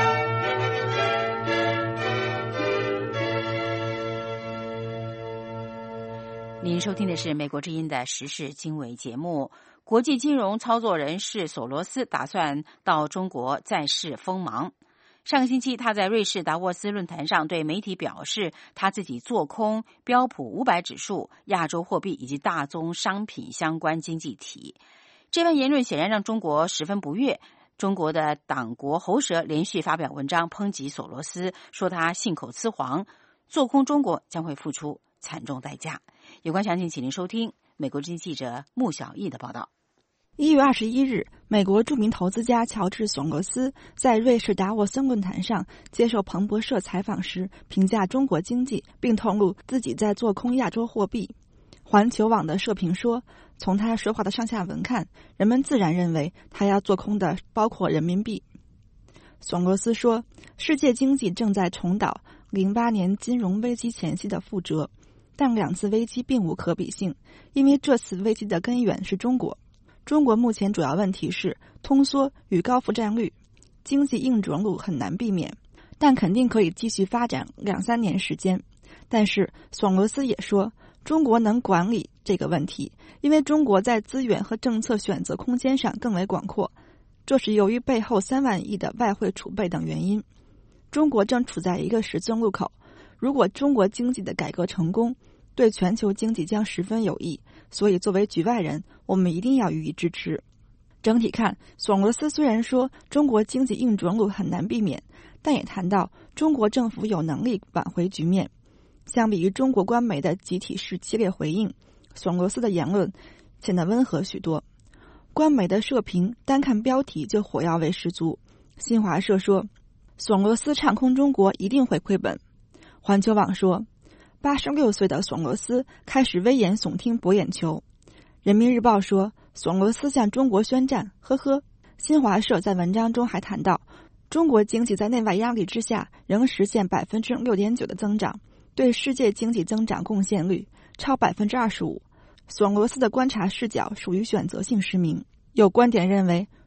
Speaker 2: 您收听的是美国之音的时事经纬节目。国际金融操作人士索罗斯打算到中国再试锋芒。上个星期，他在瑞士达沃斯论坛上对媒体表示，他自己做空标普500指数、亚洲货币以及大宗商品相关经济体。这番言论显然让中国十分不悦。中国的党国喉舌连续发表文章抨击索罗斯，说他信口雌黄，做空中国将会付出惨重代价。有关详情，请您收听美国之音记者穆小艺的报道。
Speaker 25: 1月21日，美国著名投资家乔治·索罗斯在瑞士达沃斯论坛上接受彭博社采访时，评价中国经济，并透露自己在做空亚洲货币。环球网的社评说，从他说话的上下文看，人们自然认为他要做空的包括人民币。索罗斯说，世界经济正在重蹈08年金融危机前夕的覆辙，但两次危机并无可比性，因为这次危机的根源是中国。中国目前主要问题是通缩与高负债率，经济硬着陆很难避免，但肯定可以继续发展2-3年时间。但是索罗斯也说，中国能管理这个问题，因为中国在资源和政策选择空间上更为广阔，这是由于背后3万亿的外汇储备等原因。中国正处在一个十字路口，如果中国经济的改革成功，对全球经济将十分有益，所以作为局外人，我们一定要予以支持。整体看，索罗斯虽然说中国经济硬着陆很难避免，但也谈到中国政府有能力挽回局面。相比于中国官媒的集体式激烈回应，索罗斯的言论显得温和许多。官媒的社评单看标题就火药味十足。新华社说，索罗斯唱空中国一定会亏本。环球网说，86岁的索罗斯开始危言耸听博眼球。人民日报说，索罗斯向中国宣战，呵呵。新华社在文章中还谈到，中国经济在内外压力之下仍实现 6.9% 的增长，对世界经济增长贡献率超 25%。索罗斯的观察视角属于选择性失明。有观点认为，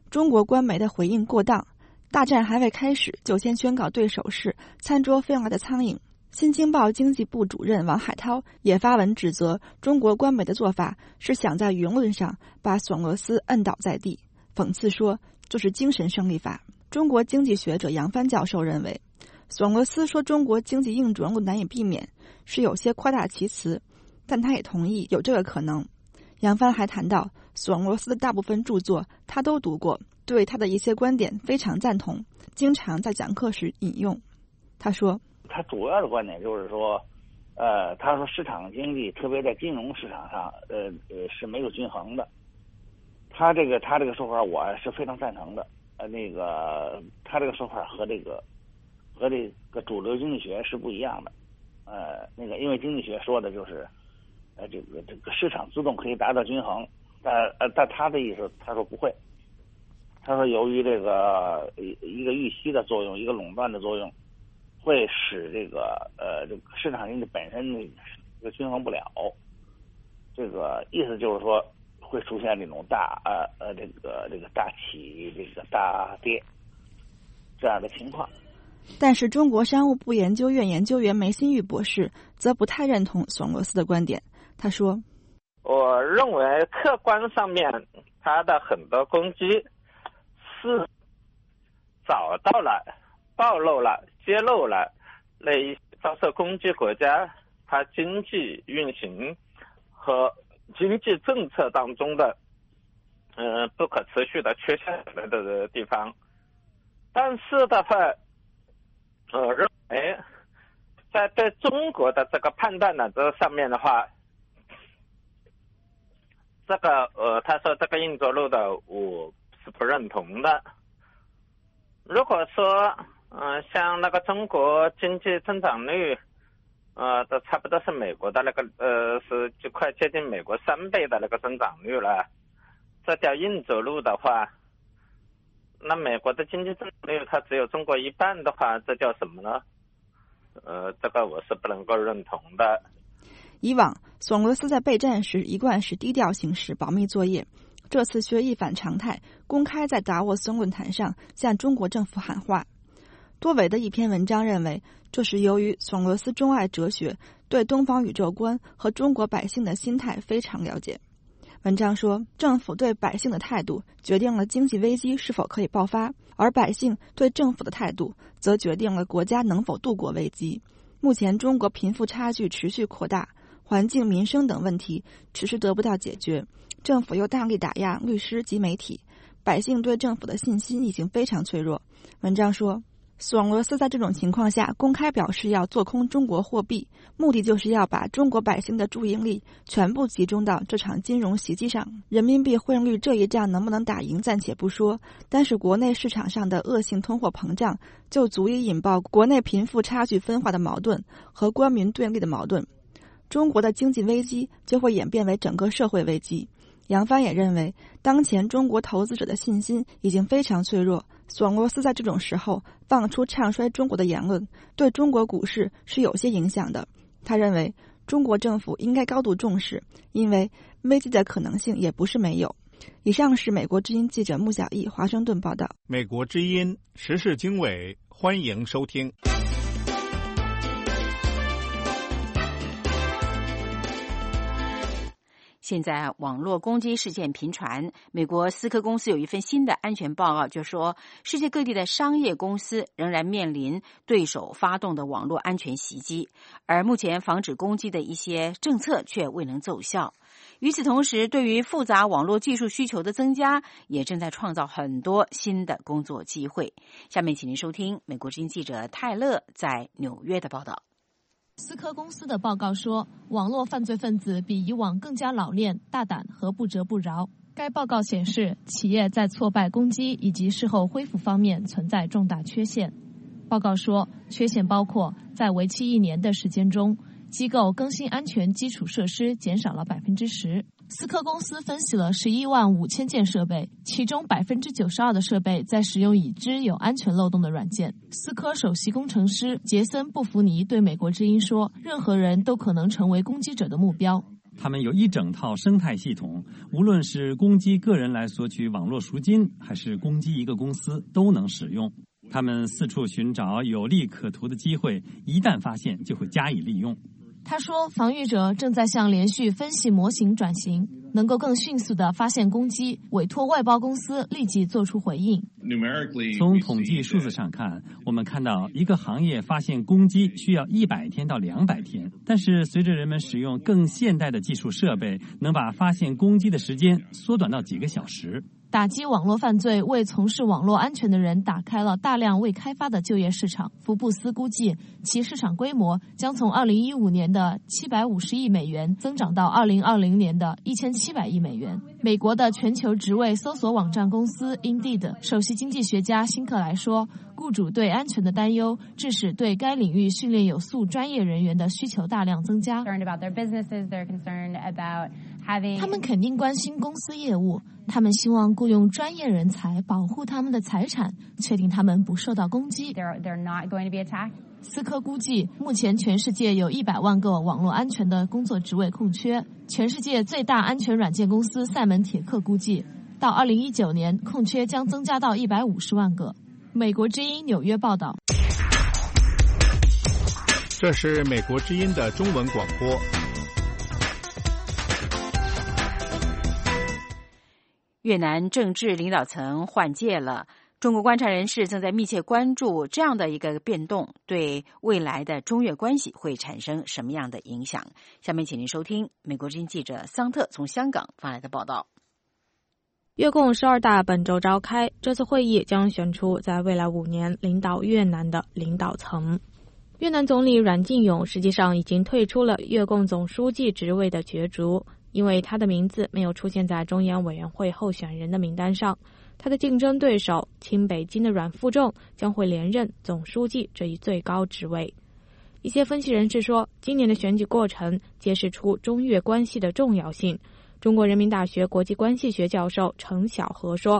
Speaker 25: 中国官媒的回应过当，大战还未开始就先宣告对手是餐桌飞来的苍蝇。新京报经济部主任王海涛也发文指责中国官媒的做法是想在舆论上把索罗斯摁倒在地，讽刺说这是精神胜利法。中国经济学者杨帆教授认为，索罗斯说中国经济硬着陆难以避免是有些夸大其词，但他也同意有这个可能。杨帆还谈到，索罗斯的大部分著作他都读过，对他的一些观点非常赞同，经常在讲课时引用。他说，
Speaker 3: 他主要的观点就是说，他说市场经济特别在金融市场上，是没有均衡的。他这个说法我是非常赞成的。他这个说法和这个主流经济学是不一样的。因为经济学说的就是，这个市场自动可以达到均衡，但他的意思，他说不会。他说由于这个一个预期的作用，一个垄断的作用，会使这个市场经济本身这个均衡不了。这个意思就是说会出现这种大起这个大跌这样的情况。
Speaker 25: 但是中国商务部研究院研究员梅新玉博士则不太认同索罗斯的观点。他说，
Speaker 7: 我认为客观上面他的很多攻击是找到了、暴露了、揭露了那一遭受攻击国家它经济运行和经济政策当中的不可持续的缺陷的地方。但是的话，我认为在对中国的这个判断呢这上面的话，这个他说这个硬着陆的我是不认同的。如果说像那个中国经济增长率都差不多是美国的那个是就快接近美国3倍的那个增长率了，这叫硬着陆的话，那美国的经济增长率它只有中国一半的话，这叫什么呢？这个我是不能够认同的。
Speaker 25: 以往索罗斯在备战时一贯是低调行事，保密作业，这次却一反常态，公开在达沃斯论坛上向中国政府喊话。多维的一篇文章认为，这是由于索罗斯钟爱哲学，对东方宇宙观和中国百姓的心态非常了解。文章说，政府对百姓的态度决定了经济危机是否可以爆发，而百姓对政府的态度则决定了国家能否度过危机。目前中国贫富差距持续扩大，环境、民生等问题迟迟得不到解决，政府又大力打压律师及媒体，百姓对政府的信心已经非常脆弱。文章说，索罗斯在这种情况下公开表示要做空中国货币，目的就是要把中国百姓的注意力全部集中到这场金融袭击上。人民币汇率这一仗能不能打赢暂且不说，但是国内市场上的恶性通货膨胀就足以引爆国内贫富差距分化的矛盾和官民对立的矛盾，中国的经济危机就会演变为整个社会危机。杨帆也认为，当前中国投资者的信心已经非常脆弱，索罗斯在这种时候放出唱衰中国的言论，对中国股市是有些影响的。他认为，中国政府应该高度重视，因为危机的可能性也不是没有。以上是美国之音记者穆小艺华盛顿报道。
Speaker 1: 美国之音时事经纬，欢迎收听。
Speaker 2: 现在网络攻击事件频传，美国思科公司有一份新的安全报告，就说世界各地的商业公司仍然面临对手发动的网络安全袭击，而目前防止攻击的一些政策却未能奏效。与此同时，对于复杂网络技术需求的增加，也正在创造很多新的工作机会。下面请您收听美国之音记者泰勒在纽约的报道。
Speaker 15: 思科公司的报告说，网络犯罪分子比以往更加老练、大胆和不折不挠。该报告显示，企业在挫败攻击以及事后恢复方面存在重大缺陷。报告说，缺陷包括在为期1年的时间中，机构更新安全基础设施减少了10%。思科公司分析了11万5千件设备，其中92%的设备在使用已知有安全漏洞的软件。思科首席工程师杰森·布福尼对美国之音说，任何人都可能成为攻击者的目标。
Speaker 8: 他们有一整套生态系统，无论是攻击个人来索取网络赎金，还是攻击一个公司，都能使用。他们四处寻找有利可图的机会，一旦发现就会加以利用。
Speaker 5: 他说，防御者正在向连续分析模型转型，能够更迅速地发现攻击，委托外包公司立即做出回应。
Speaker 8: 从统计数字上看，我们看到一个行业发现攻击需要100天到200天，但是随着人们使用更现代的技术设备，能把发现攻击的时间缩短到几个小时。
Speaker 5: 打击网络犯罪为从事网络安全的人打开了大量未开发的就业市场。福布斯估计，其市场规模将从2015年的750亿美元增长到2020年的1700亿美元。美国的全球职位搜索网站公司 Indeed 首席经济学家辛克莱说，雇主对安全的担忧致使对该领域训练有素专业人员的需求大量增加。他们肯定关心公司业务，他们希望雇佣专业人才保护他们的财产，确定他们不受到攻击。思科估计，目前全世界有100万个网络安全的工作职位空缺。全世界最大安全软件公司赛门铁克估计，到2019年，空缺将增加到150万个。美国之音纽约报道。
Speaker 1: 这是美国之音的中文广播。
Speaker 2: 越南政治领导层换届了，中国观察人士正在密切关注这样的一个变动对未来的中越关系会产生什么样的影响。下面请您收听美国之音记者桑特从香港发来的报道。
Speaker 15: 越共12大本周召开，这次会议将选出在未来5年领导越南的领导层。越南总理阮晋勇实际上已经退出了越共总书记职位的角逐，因为他的名字没有出现在中央委员会候选人的名单上。他的竞争对手亲北京的阮富仲将会连任总书记这一最高职位。一些分析人士说，今年的选举过程揭示出中越关系的重要性。中国人民大学国际关系学教授程晓和说，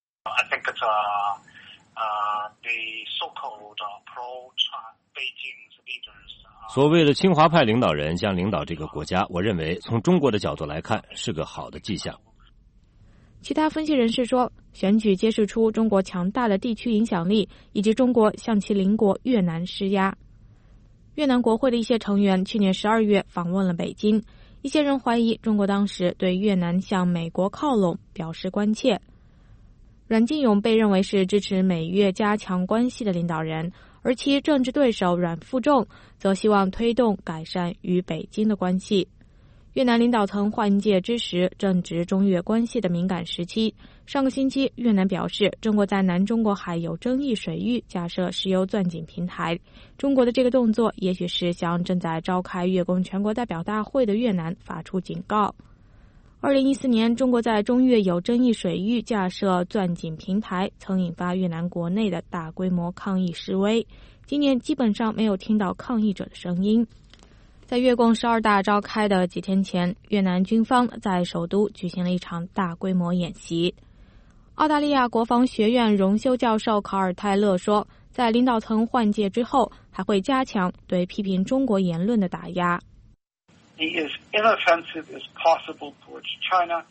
Speaker 11: 所谓的清华派领导人将领导这个国家，我认为从中国的角度来看是个好的迹象。
Speaker 15: 其他分析人士说，选举揭示出中国强大的地区影响力，以及中国向其邻国越南施压。越南国会的一些成员去年12月访问了北京，一些人怀疑中国当时对越南向美国靠拢表示关切。阮晋勇被认为是支持美越加强关系的领导人，而其政治对手阮富仲则希望推动改善与北京的关系。越南领导层换届之时正值中越关系的敏感时期。上个星期，越南表示中国在南中国海有争议水域架设石油钻井平台。中国的这个动作也许是向正在召开越共全国代表大会的越南发出警告。2014年，中国在中越有争议水域架设钻井平台，曾引发越南国内的大规模抗议示威。今年基本上没有听到抗议者的声音。在越共12大召开的几天前，越南军方在首都举行了一场大规模演习。澳大利亚国防学院荣休教授考尔泰勒说，在领导层换届之后，还会加强对批评中国言论的打压。
Speaker 12: He is inoffensive as possible towards China,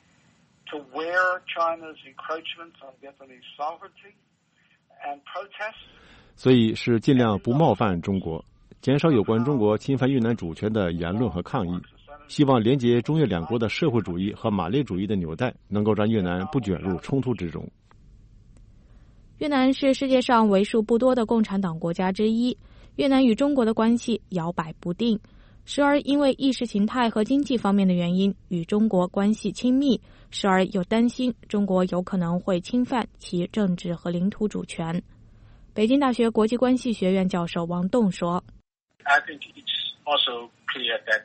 Speaker 12: to wear China's encroachments on Vietnamese sovereignty and protests.
Speaker 9: 所以是尽量不冒犯中国，减少有关中国侵犯越南主权的言论和抗议，希望连接中越两国的社会主义和马列主义的纽带，能够让越南不卷入冲突之中。
Speaker 15: 越南是世界上为数不多的共产党国家之一，越南与中国的关系摇摆不定，时而因为意识形态和经济方面的原因与中国关系亲密，时而又担心中国有可能会侵犯其政治和领土主权。北京大学国际关系学院教授王栋说，
Speaker 12: I think it's also clear that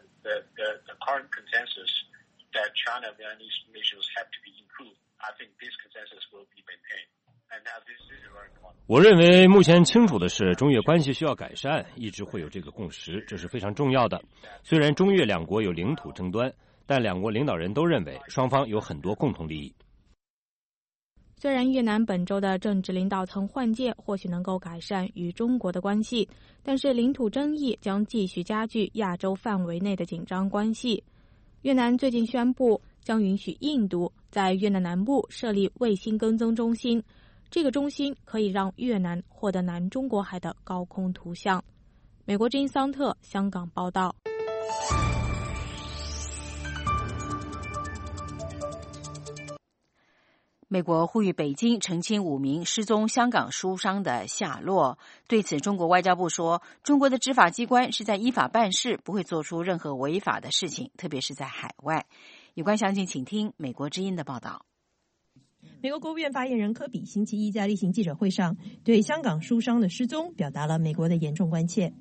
Speaker 12: the current consensus that China-Vietnamese relations have to be improved. I think this consensus will be maintained. And now this is very important.
Speaker 11: 我认为目前清楚的是，中越关系需要改善，一直会有这个共识，这是非常重要的。虽然中越两国有领土争端，但两国领导人都认为双方有很多共同利益。
Speaker 15: 虽然越南本周的政治领导层换届或许能够改善与中国的关系，但是领土争议将继续加剧亚洲范围内的紧张关系。越南最近宣布将允许印度在越南南部设立卫星跟踪中心，这个中心可以让越南获得南中国海的高空图像。美国之音桑特香港报道。
Speaker 2: 美国呼吁北京澄清5名失踪香港书商的下落。对此，中国外交部说，中国的执法机关是在依法办事，不会做出任何违法的事情，特别是在海外。有关详情，请听美国之音的报道。
Speaker 6: 美国国务院发言人科比星期一在例行记者会上对香港书商的失踪表达了美国的严重关切。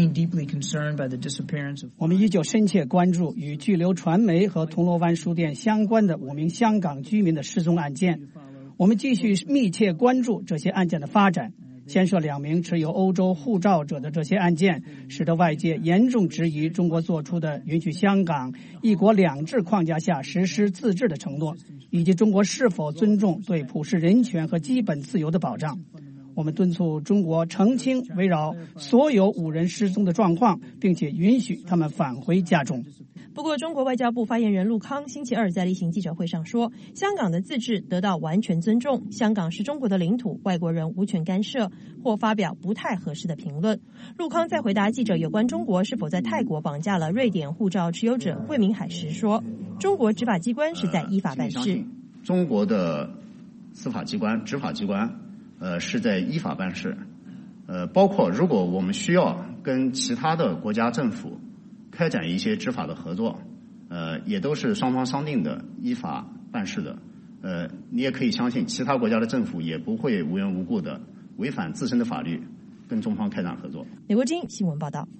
Speaker 13: 我们依旧深切关注与拘留传媒和铜锣湾书店相关的5名香港居民的失踪案件。我们继续密切关注这些案件的发展。牵涉2名持有欧洲护照者的这些案件，使得外界严重质疑中国做出的允许香港一国两制框架下实施自治的承诺，以及中国是否尊重对普世人权和基本自由的保障。我们敦促中国澄清围绕所有5人失踪的状况，并且允许他们返回家中。
Speaker 6: 不过，中国外交部发言人陆康星期二在例行记者会上说，香港的自治得到完全尊重，香港是中国的领土，外国人无权干涉或发表不太合适的评论。陆康在回答记者有关中国是否在泰国绑架了瑞典护照持有者桂明海时说，中国执法机关是在依法办事。
Speaker 14: 中国的司法机关、执法机关是在依法办事。包括如果我们需要跟其他的国家政府开展一些执法的合作，也都是双方商定的，依法办事的。你也可以相信，其他国家的政府也不会无缘无故的违反自身的法律跟中方开展合作。
Speaker 6: 美国之音新闻报道。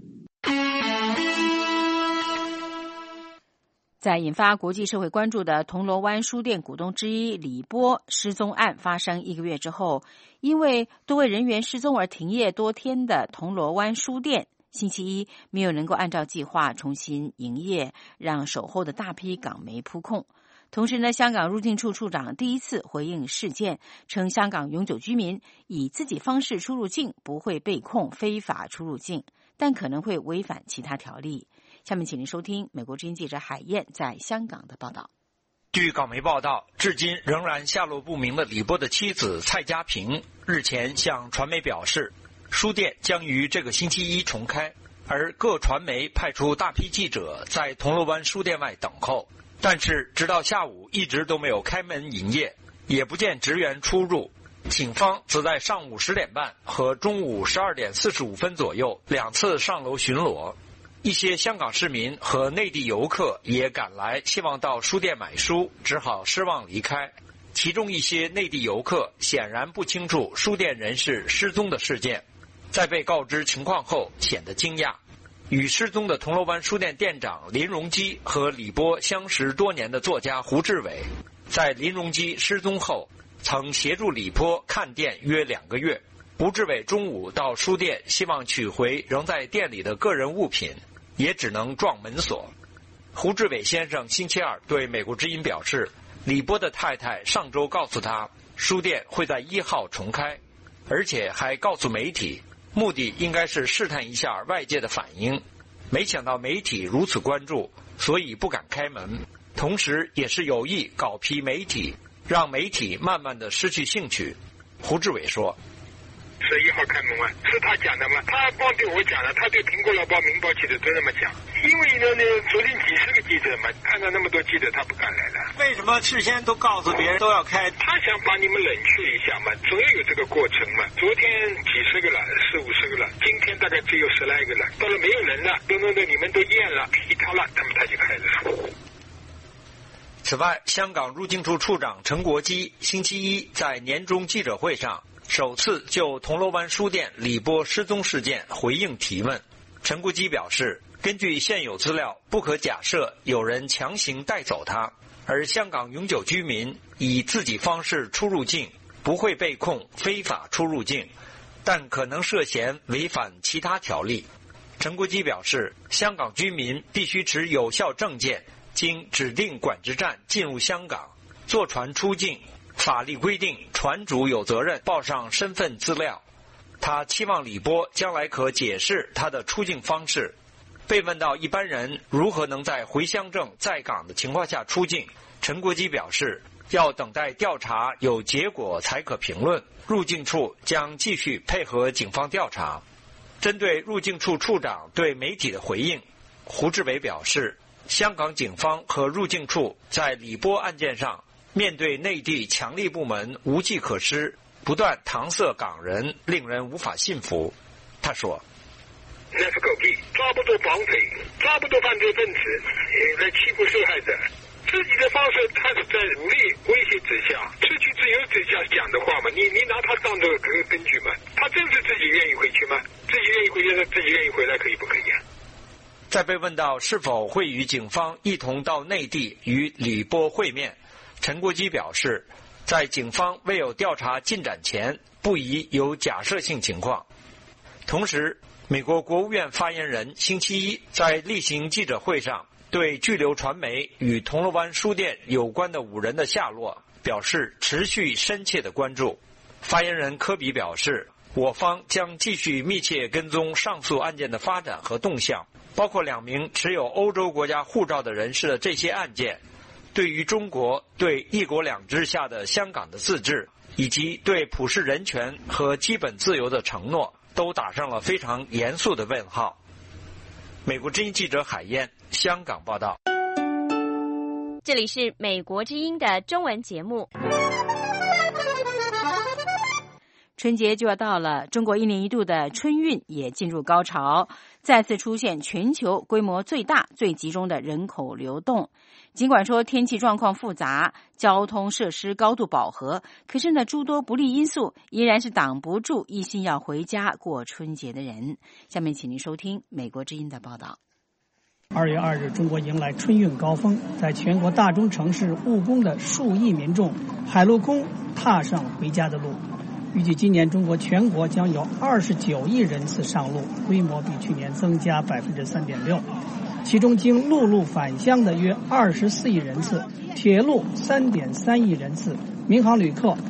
Speaker 2: 在引发国际社会关注的铜锣湾书店股东之一李波失踪案发生1个月之后，因为多位人员失踪而停业多天的铜锣湾书店，星期一没有能够按照计划重新营业，让守候的大批港媒扑空。同时呢，香港入境处处长第一次回应事件，称香港永久居民以自己方式出入境不会被控非法出入境，但可能会违反其他条例。下面请您收听美国之音记者海燕在香港的报道。
Speaker 16: 据港媒报道，至今仍然下落不明的李波的妻子蔡家平日前向传媒表示，书店将于这个星期一重开，而各传媒派出大批记者在铜锣湾书店外等候，但是直到下午一直都没有开门营业，也不见职员出入。警方则在上午10点半和中午12点45分左右2次上楼巡逻。一些香港市民和内地游客也赶来，希望到书店买书，只好失望离开。其中一些内地游客显然不清楚书店人士失踪的事件，在被告知情况后显得惊讶。与失踪的铜锣湾书店店长林荣基和李波相识多年的作家胡志伟，在林荣基失踪后曾协助李波看店约2个月。胡志伟中午到书店希望取回仍在店里的个人物品，也只能撞门锁。胡志伟先生星期二对美国之音表示，李波的太太上周告诉他，书店会在1号重开，而且还告诉媒体，目的应该是试探一下外界的反应。没想到媒体如此关注，所以不敢开门，同时也是有意搞疲媒体，让媒体慢慢的失去兴趣。胡志伟说
Speaker 18: 11号开门啊，是他讲的吗？他光对我讲了，他对苹果日报、明报记者都那么讲。因为呢，昨天几十个记者嘛，看到那么多记者，他不敢来了。
Speaker 16: 为什么事先都告诉别人都要开？
Speaker 18: 他想把你们冷却一下嘛，总要有这个过程嘛。昨天几十个了，40、50个了，今天大概只有10来个了。到了没有人了，你们都厌了、疲沓了，他就开了。
Speaker 16: 此外，香港入境处处长陈国基星期一在年终记者会上首次就铜锣湾书店李波失踪事件回应提问。陈国基表示，根据现有资料，不可假设有人强行带走他，而香港永久居民以自己方式出入境不会被控非法出入境，但可能涉嫌违反其他条例。陈国基表示，香港居民必须持有效证件，经指定管制站进入香港，坐船出境法律规定船主有责任报上身份资料。他期望李波将来可解释他的出境方式。被问到一般人如何能在回乡证在港的情况下出境，陈国基表示，要等待调查有结果才可评论，入境处将继续配合警方调查。针对入境处处长对媒体的回应，胡志伟表示，香港警方和入境处在李波案件上面对内地强力部门无计可施，不断搪塞港人，令人无法信服。他说，
Speaker 18: 那是狗屁，抓不住绑匪，抓不住犯罪分子，来欺负受害者。自己的方式，他是在武力威胁之下、失去自由之下讲的话嘛？你拿他当做根据吗？他真是自己愿意回去吗？自己愿意回去，自己愿意回来，可以不可以啊？
Speaker 16: 在被问到是否会与警方一同到内地与李波会面，陈国基表示，在警方未有调查进展前，不宜有假设性情况。同时，美国国务院发言人星期一在例行记者会上对巨流传媒与铜锣湾书店有关的5人的下落表示持续深切的关注。发言人科比表示，我方将继续密切跟踪上诉案件的发展和动向，包括2名持有欧洲国家护照的人士的这些案件，对于中国对一国两制下的香港的自治，以及对普世人权和基本自由的承诺，都打上了非常严肃的问号。美国之音记者海燕，香港报道。
Speaker 10: 这里是美国之音的中文节目。
Speaker 2: 春节就要到了，中国1年1度的春运也进入高潮，再次出现全球规模最大、最集中的人口流动。尽管说天气状况复杂，交通设施高度饱和，可是呢，诸多不利因素依然是挡不住一心要回家过春节的人。下面请您收听美国之音的报道。
Speaker 13: 2月2日，中国迎来春运高峰，在全国大中城市务工的数亿民众海陆空踏上回家的路。预计今年中国全国将有29亿人次上路，规模比去年增加 3.6%。其中经陆路返乡的约24亿人次，铁路 3.3 亿人次，民航旅客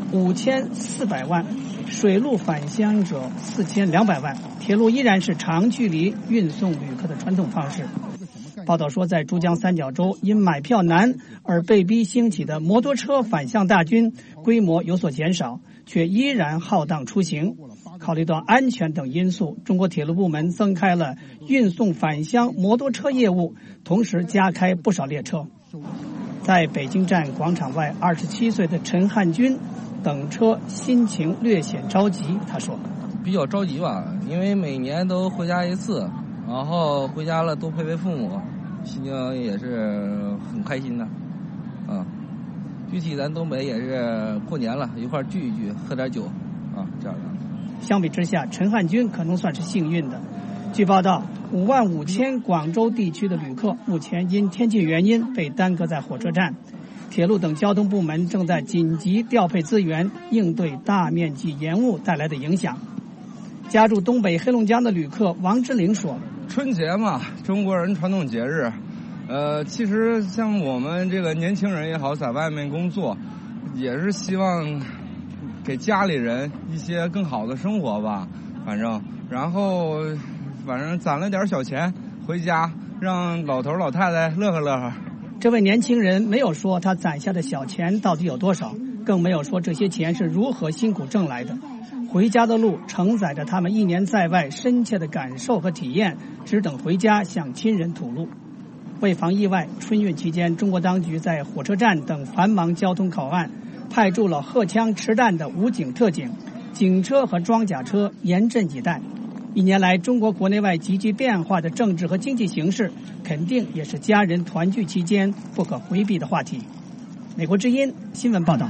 Speaker 13: 5400万，水路返乡者4200万。铁路依然是长距离运送旅客的传统方式。报道说，在珠江三角洲因买票难而被逼兴起的摩托车返乡大军规模有所减少，却依然浩荡出行。考虑到安全等因素，中国铁路部门增开了运送返乡摩托车业务，同时加开不少列车。在北京站广场外，27岁的陈汉军等车心情略显着急。他说，
Speaker 19: 比较着急吧，因为每年都回家一次，然后回家了多陪陪父母，心情也是很开心的。具体咱东北也是过年了，一块聚一聚，喝点酒这样的。
Speaker 13: 相比之下，陈汉军可能算是幸运的。据报道，55000广州地区的旅客目前因天气原因被耽搁在火车站。铁路等交通部门正在紧急调配资源，应对大面积延误带来的影响。家住东北黑龙江的旅客王之玲说，
Speaker 20: 春节嘛，中国人传统节日，其实像我们这个年轻人也好，在外面工作，也是希望给家里人一些更好的生活吧，然后攒了点小钱回家，让老头老太太乐呵乐呵。
Speaker 13: 这位年轻人没有说他攒下的小钱到底有多少，更没有说这些钱是如何辛苦挣来的。回家的路承载着他们1年在外深切的感受和体验，只等回家向亲人吐露。为防意外，春运期间，中国当局在火车站等繁忙交通口岸派驻了荷枪实弹的武警特警，警车和装甲车严阵以待。1年来，中国国内外急剧变化的政治和经济形势，肯定也是家人团聚期间不可回避的话题。美国之音新闻报道。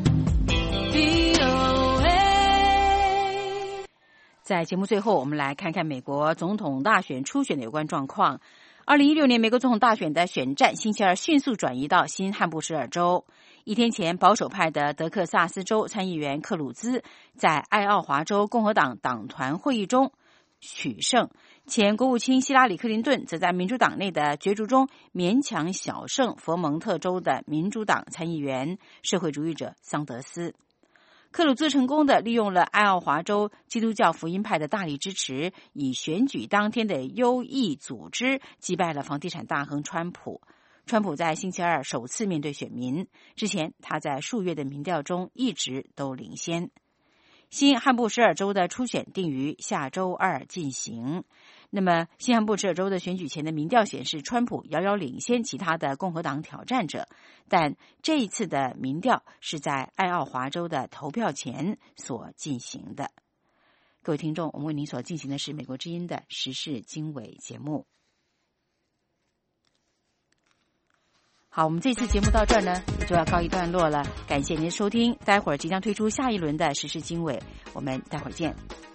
Speaker 2: 在节目最后，我们来看看美国总统大选初选的有关状况。2016年美国总统大选的选战星期二迅速转移到新罕布什尔州。1天前，保守派的德克萨斯州参议员克鲁兹在爱奥华州共和党党团会议中取胜， 前国务卿希拉里·克林顿则在民主党内的角逐中勉强小胜佛蒙特州的民主党参议员社会主义者桑德斯。克鲁兹成功地利用了爱奥华州基督教福音派的大力支持，以选举当天的优异组织击败了房地产大亨川普。川普在星期二首次面对选民，之前他在数月的民调中一直都领先。新罕布什尔州的初选定于下周二进行。那么新罕布什尔州的选举前的民调显示，川普遥遥领先其他的共和党挑战者，但这一次的民调是在爱奥华州的投票前所进行的。各位听众，我们为您所进行的是美国之音的时事经纬节目。好，我们这次节目到这儿呢，也就要告一段落了。感谢您的收听，待会儿即将推出下一轮的时事经纬，我们待会儿见。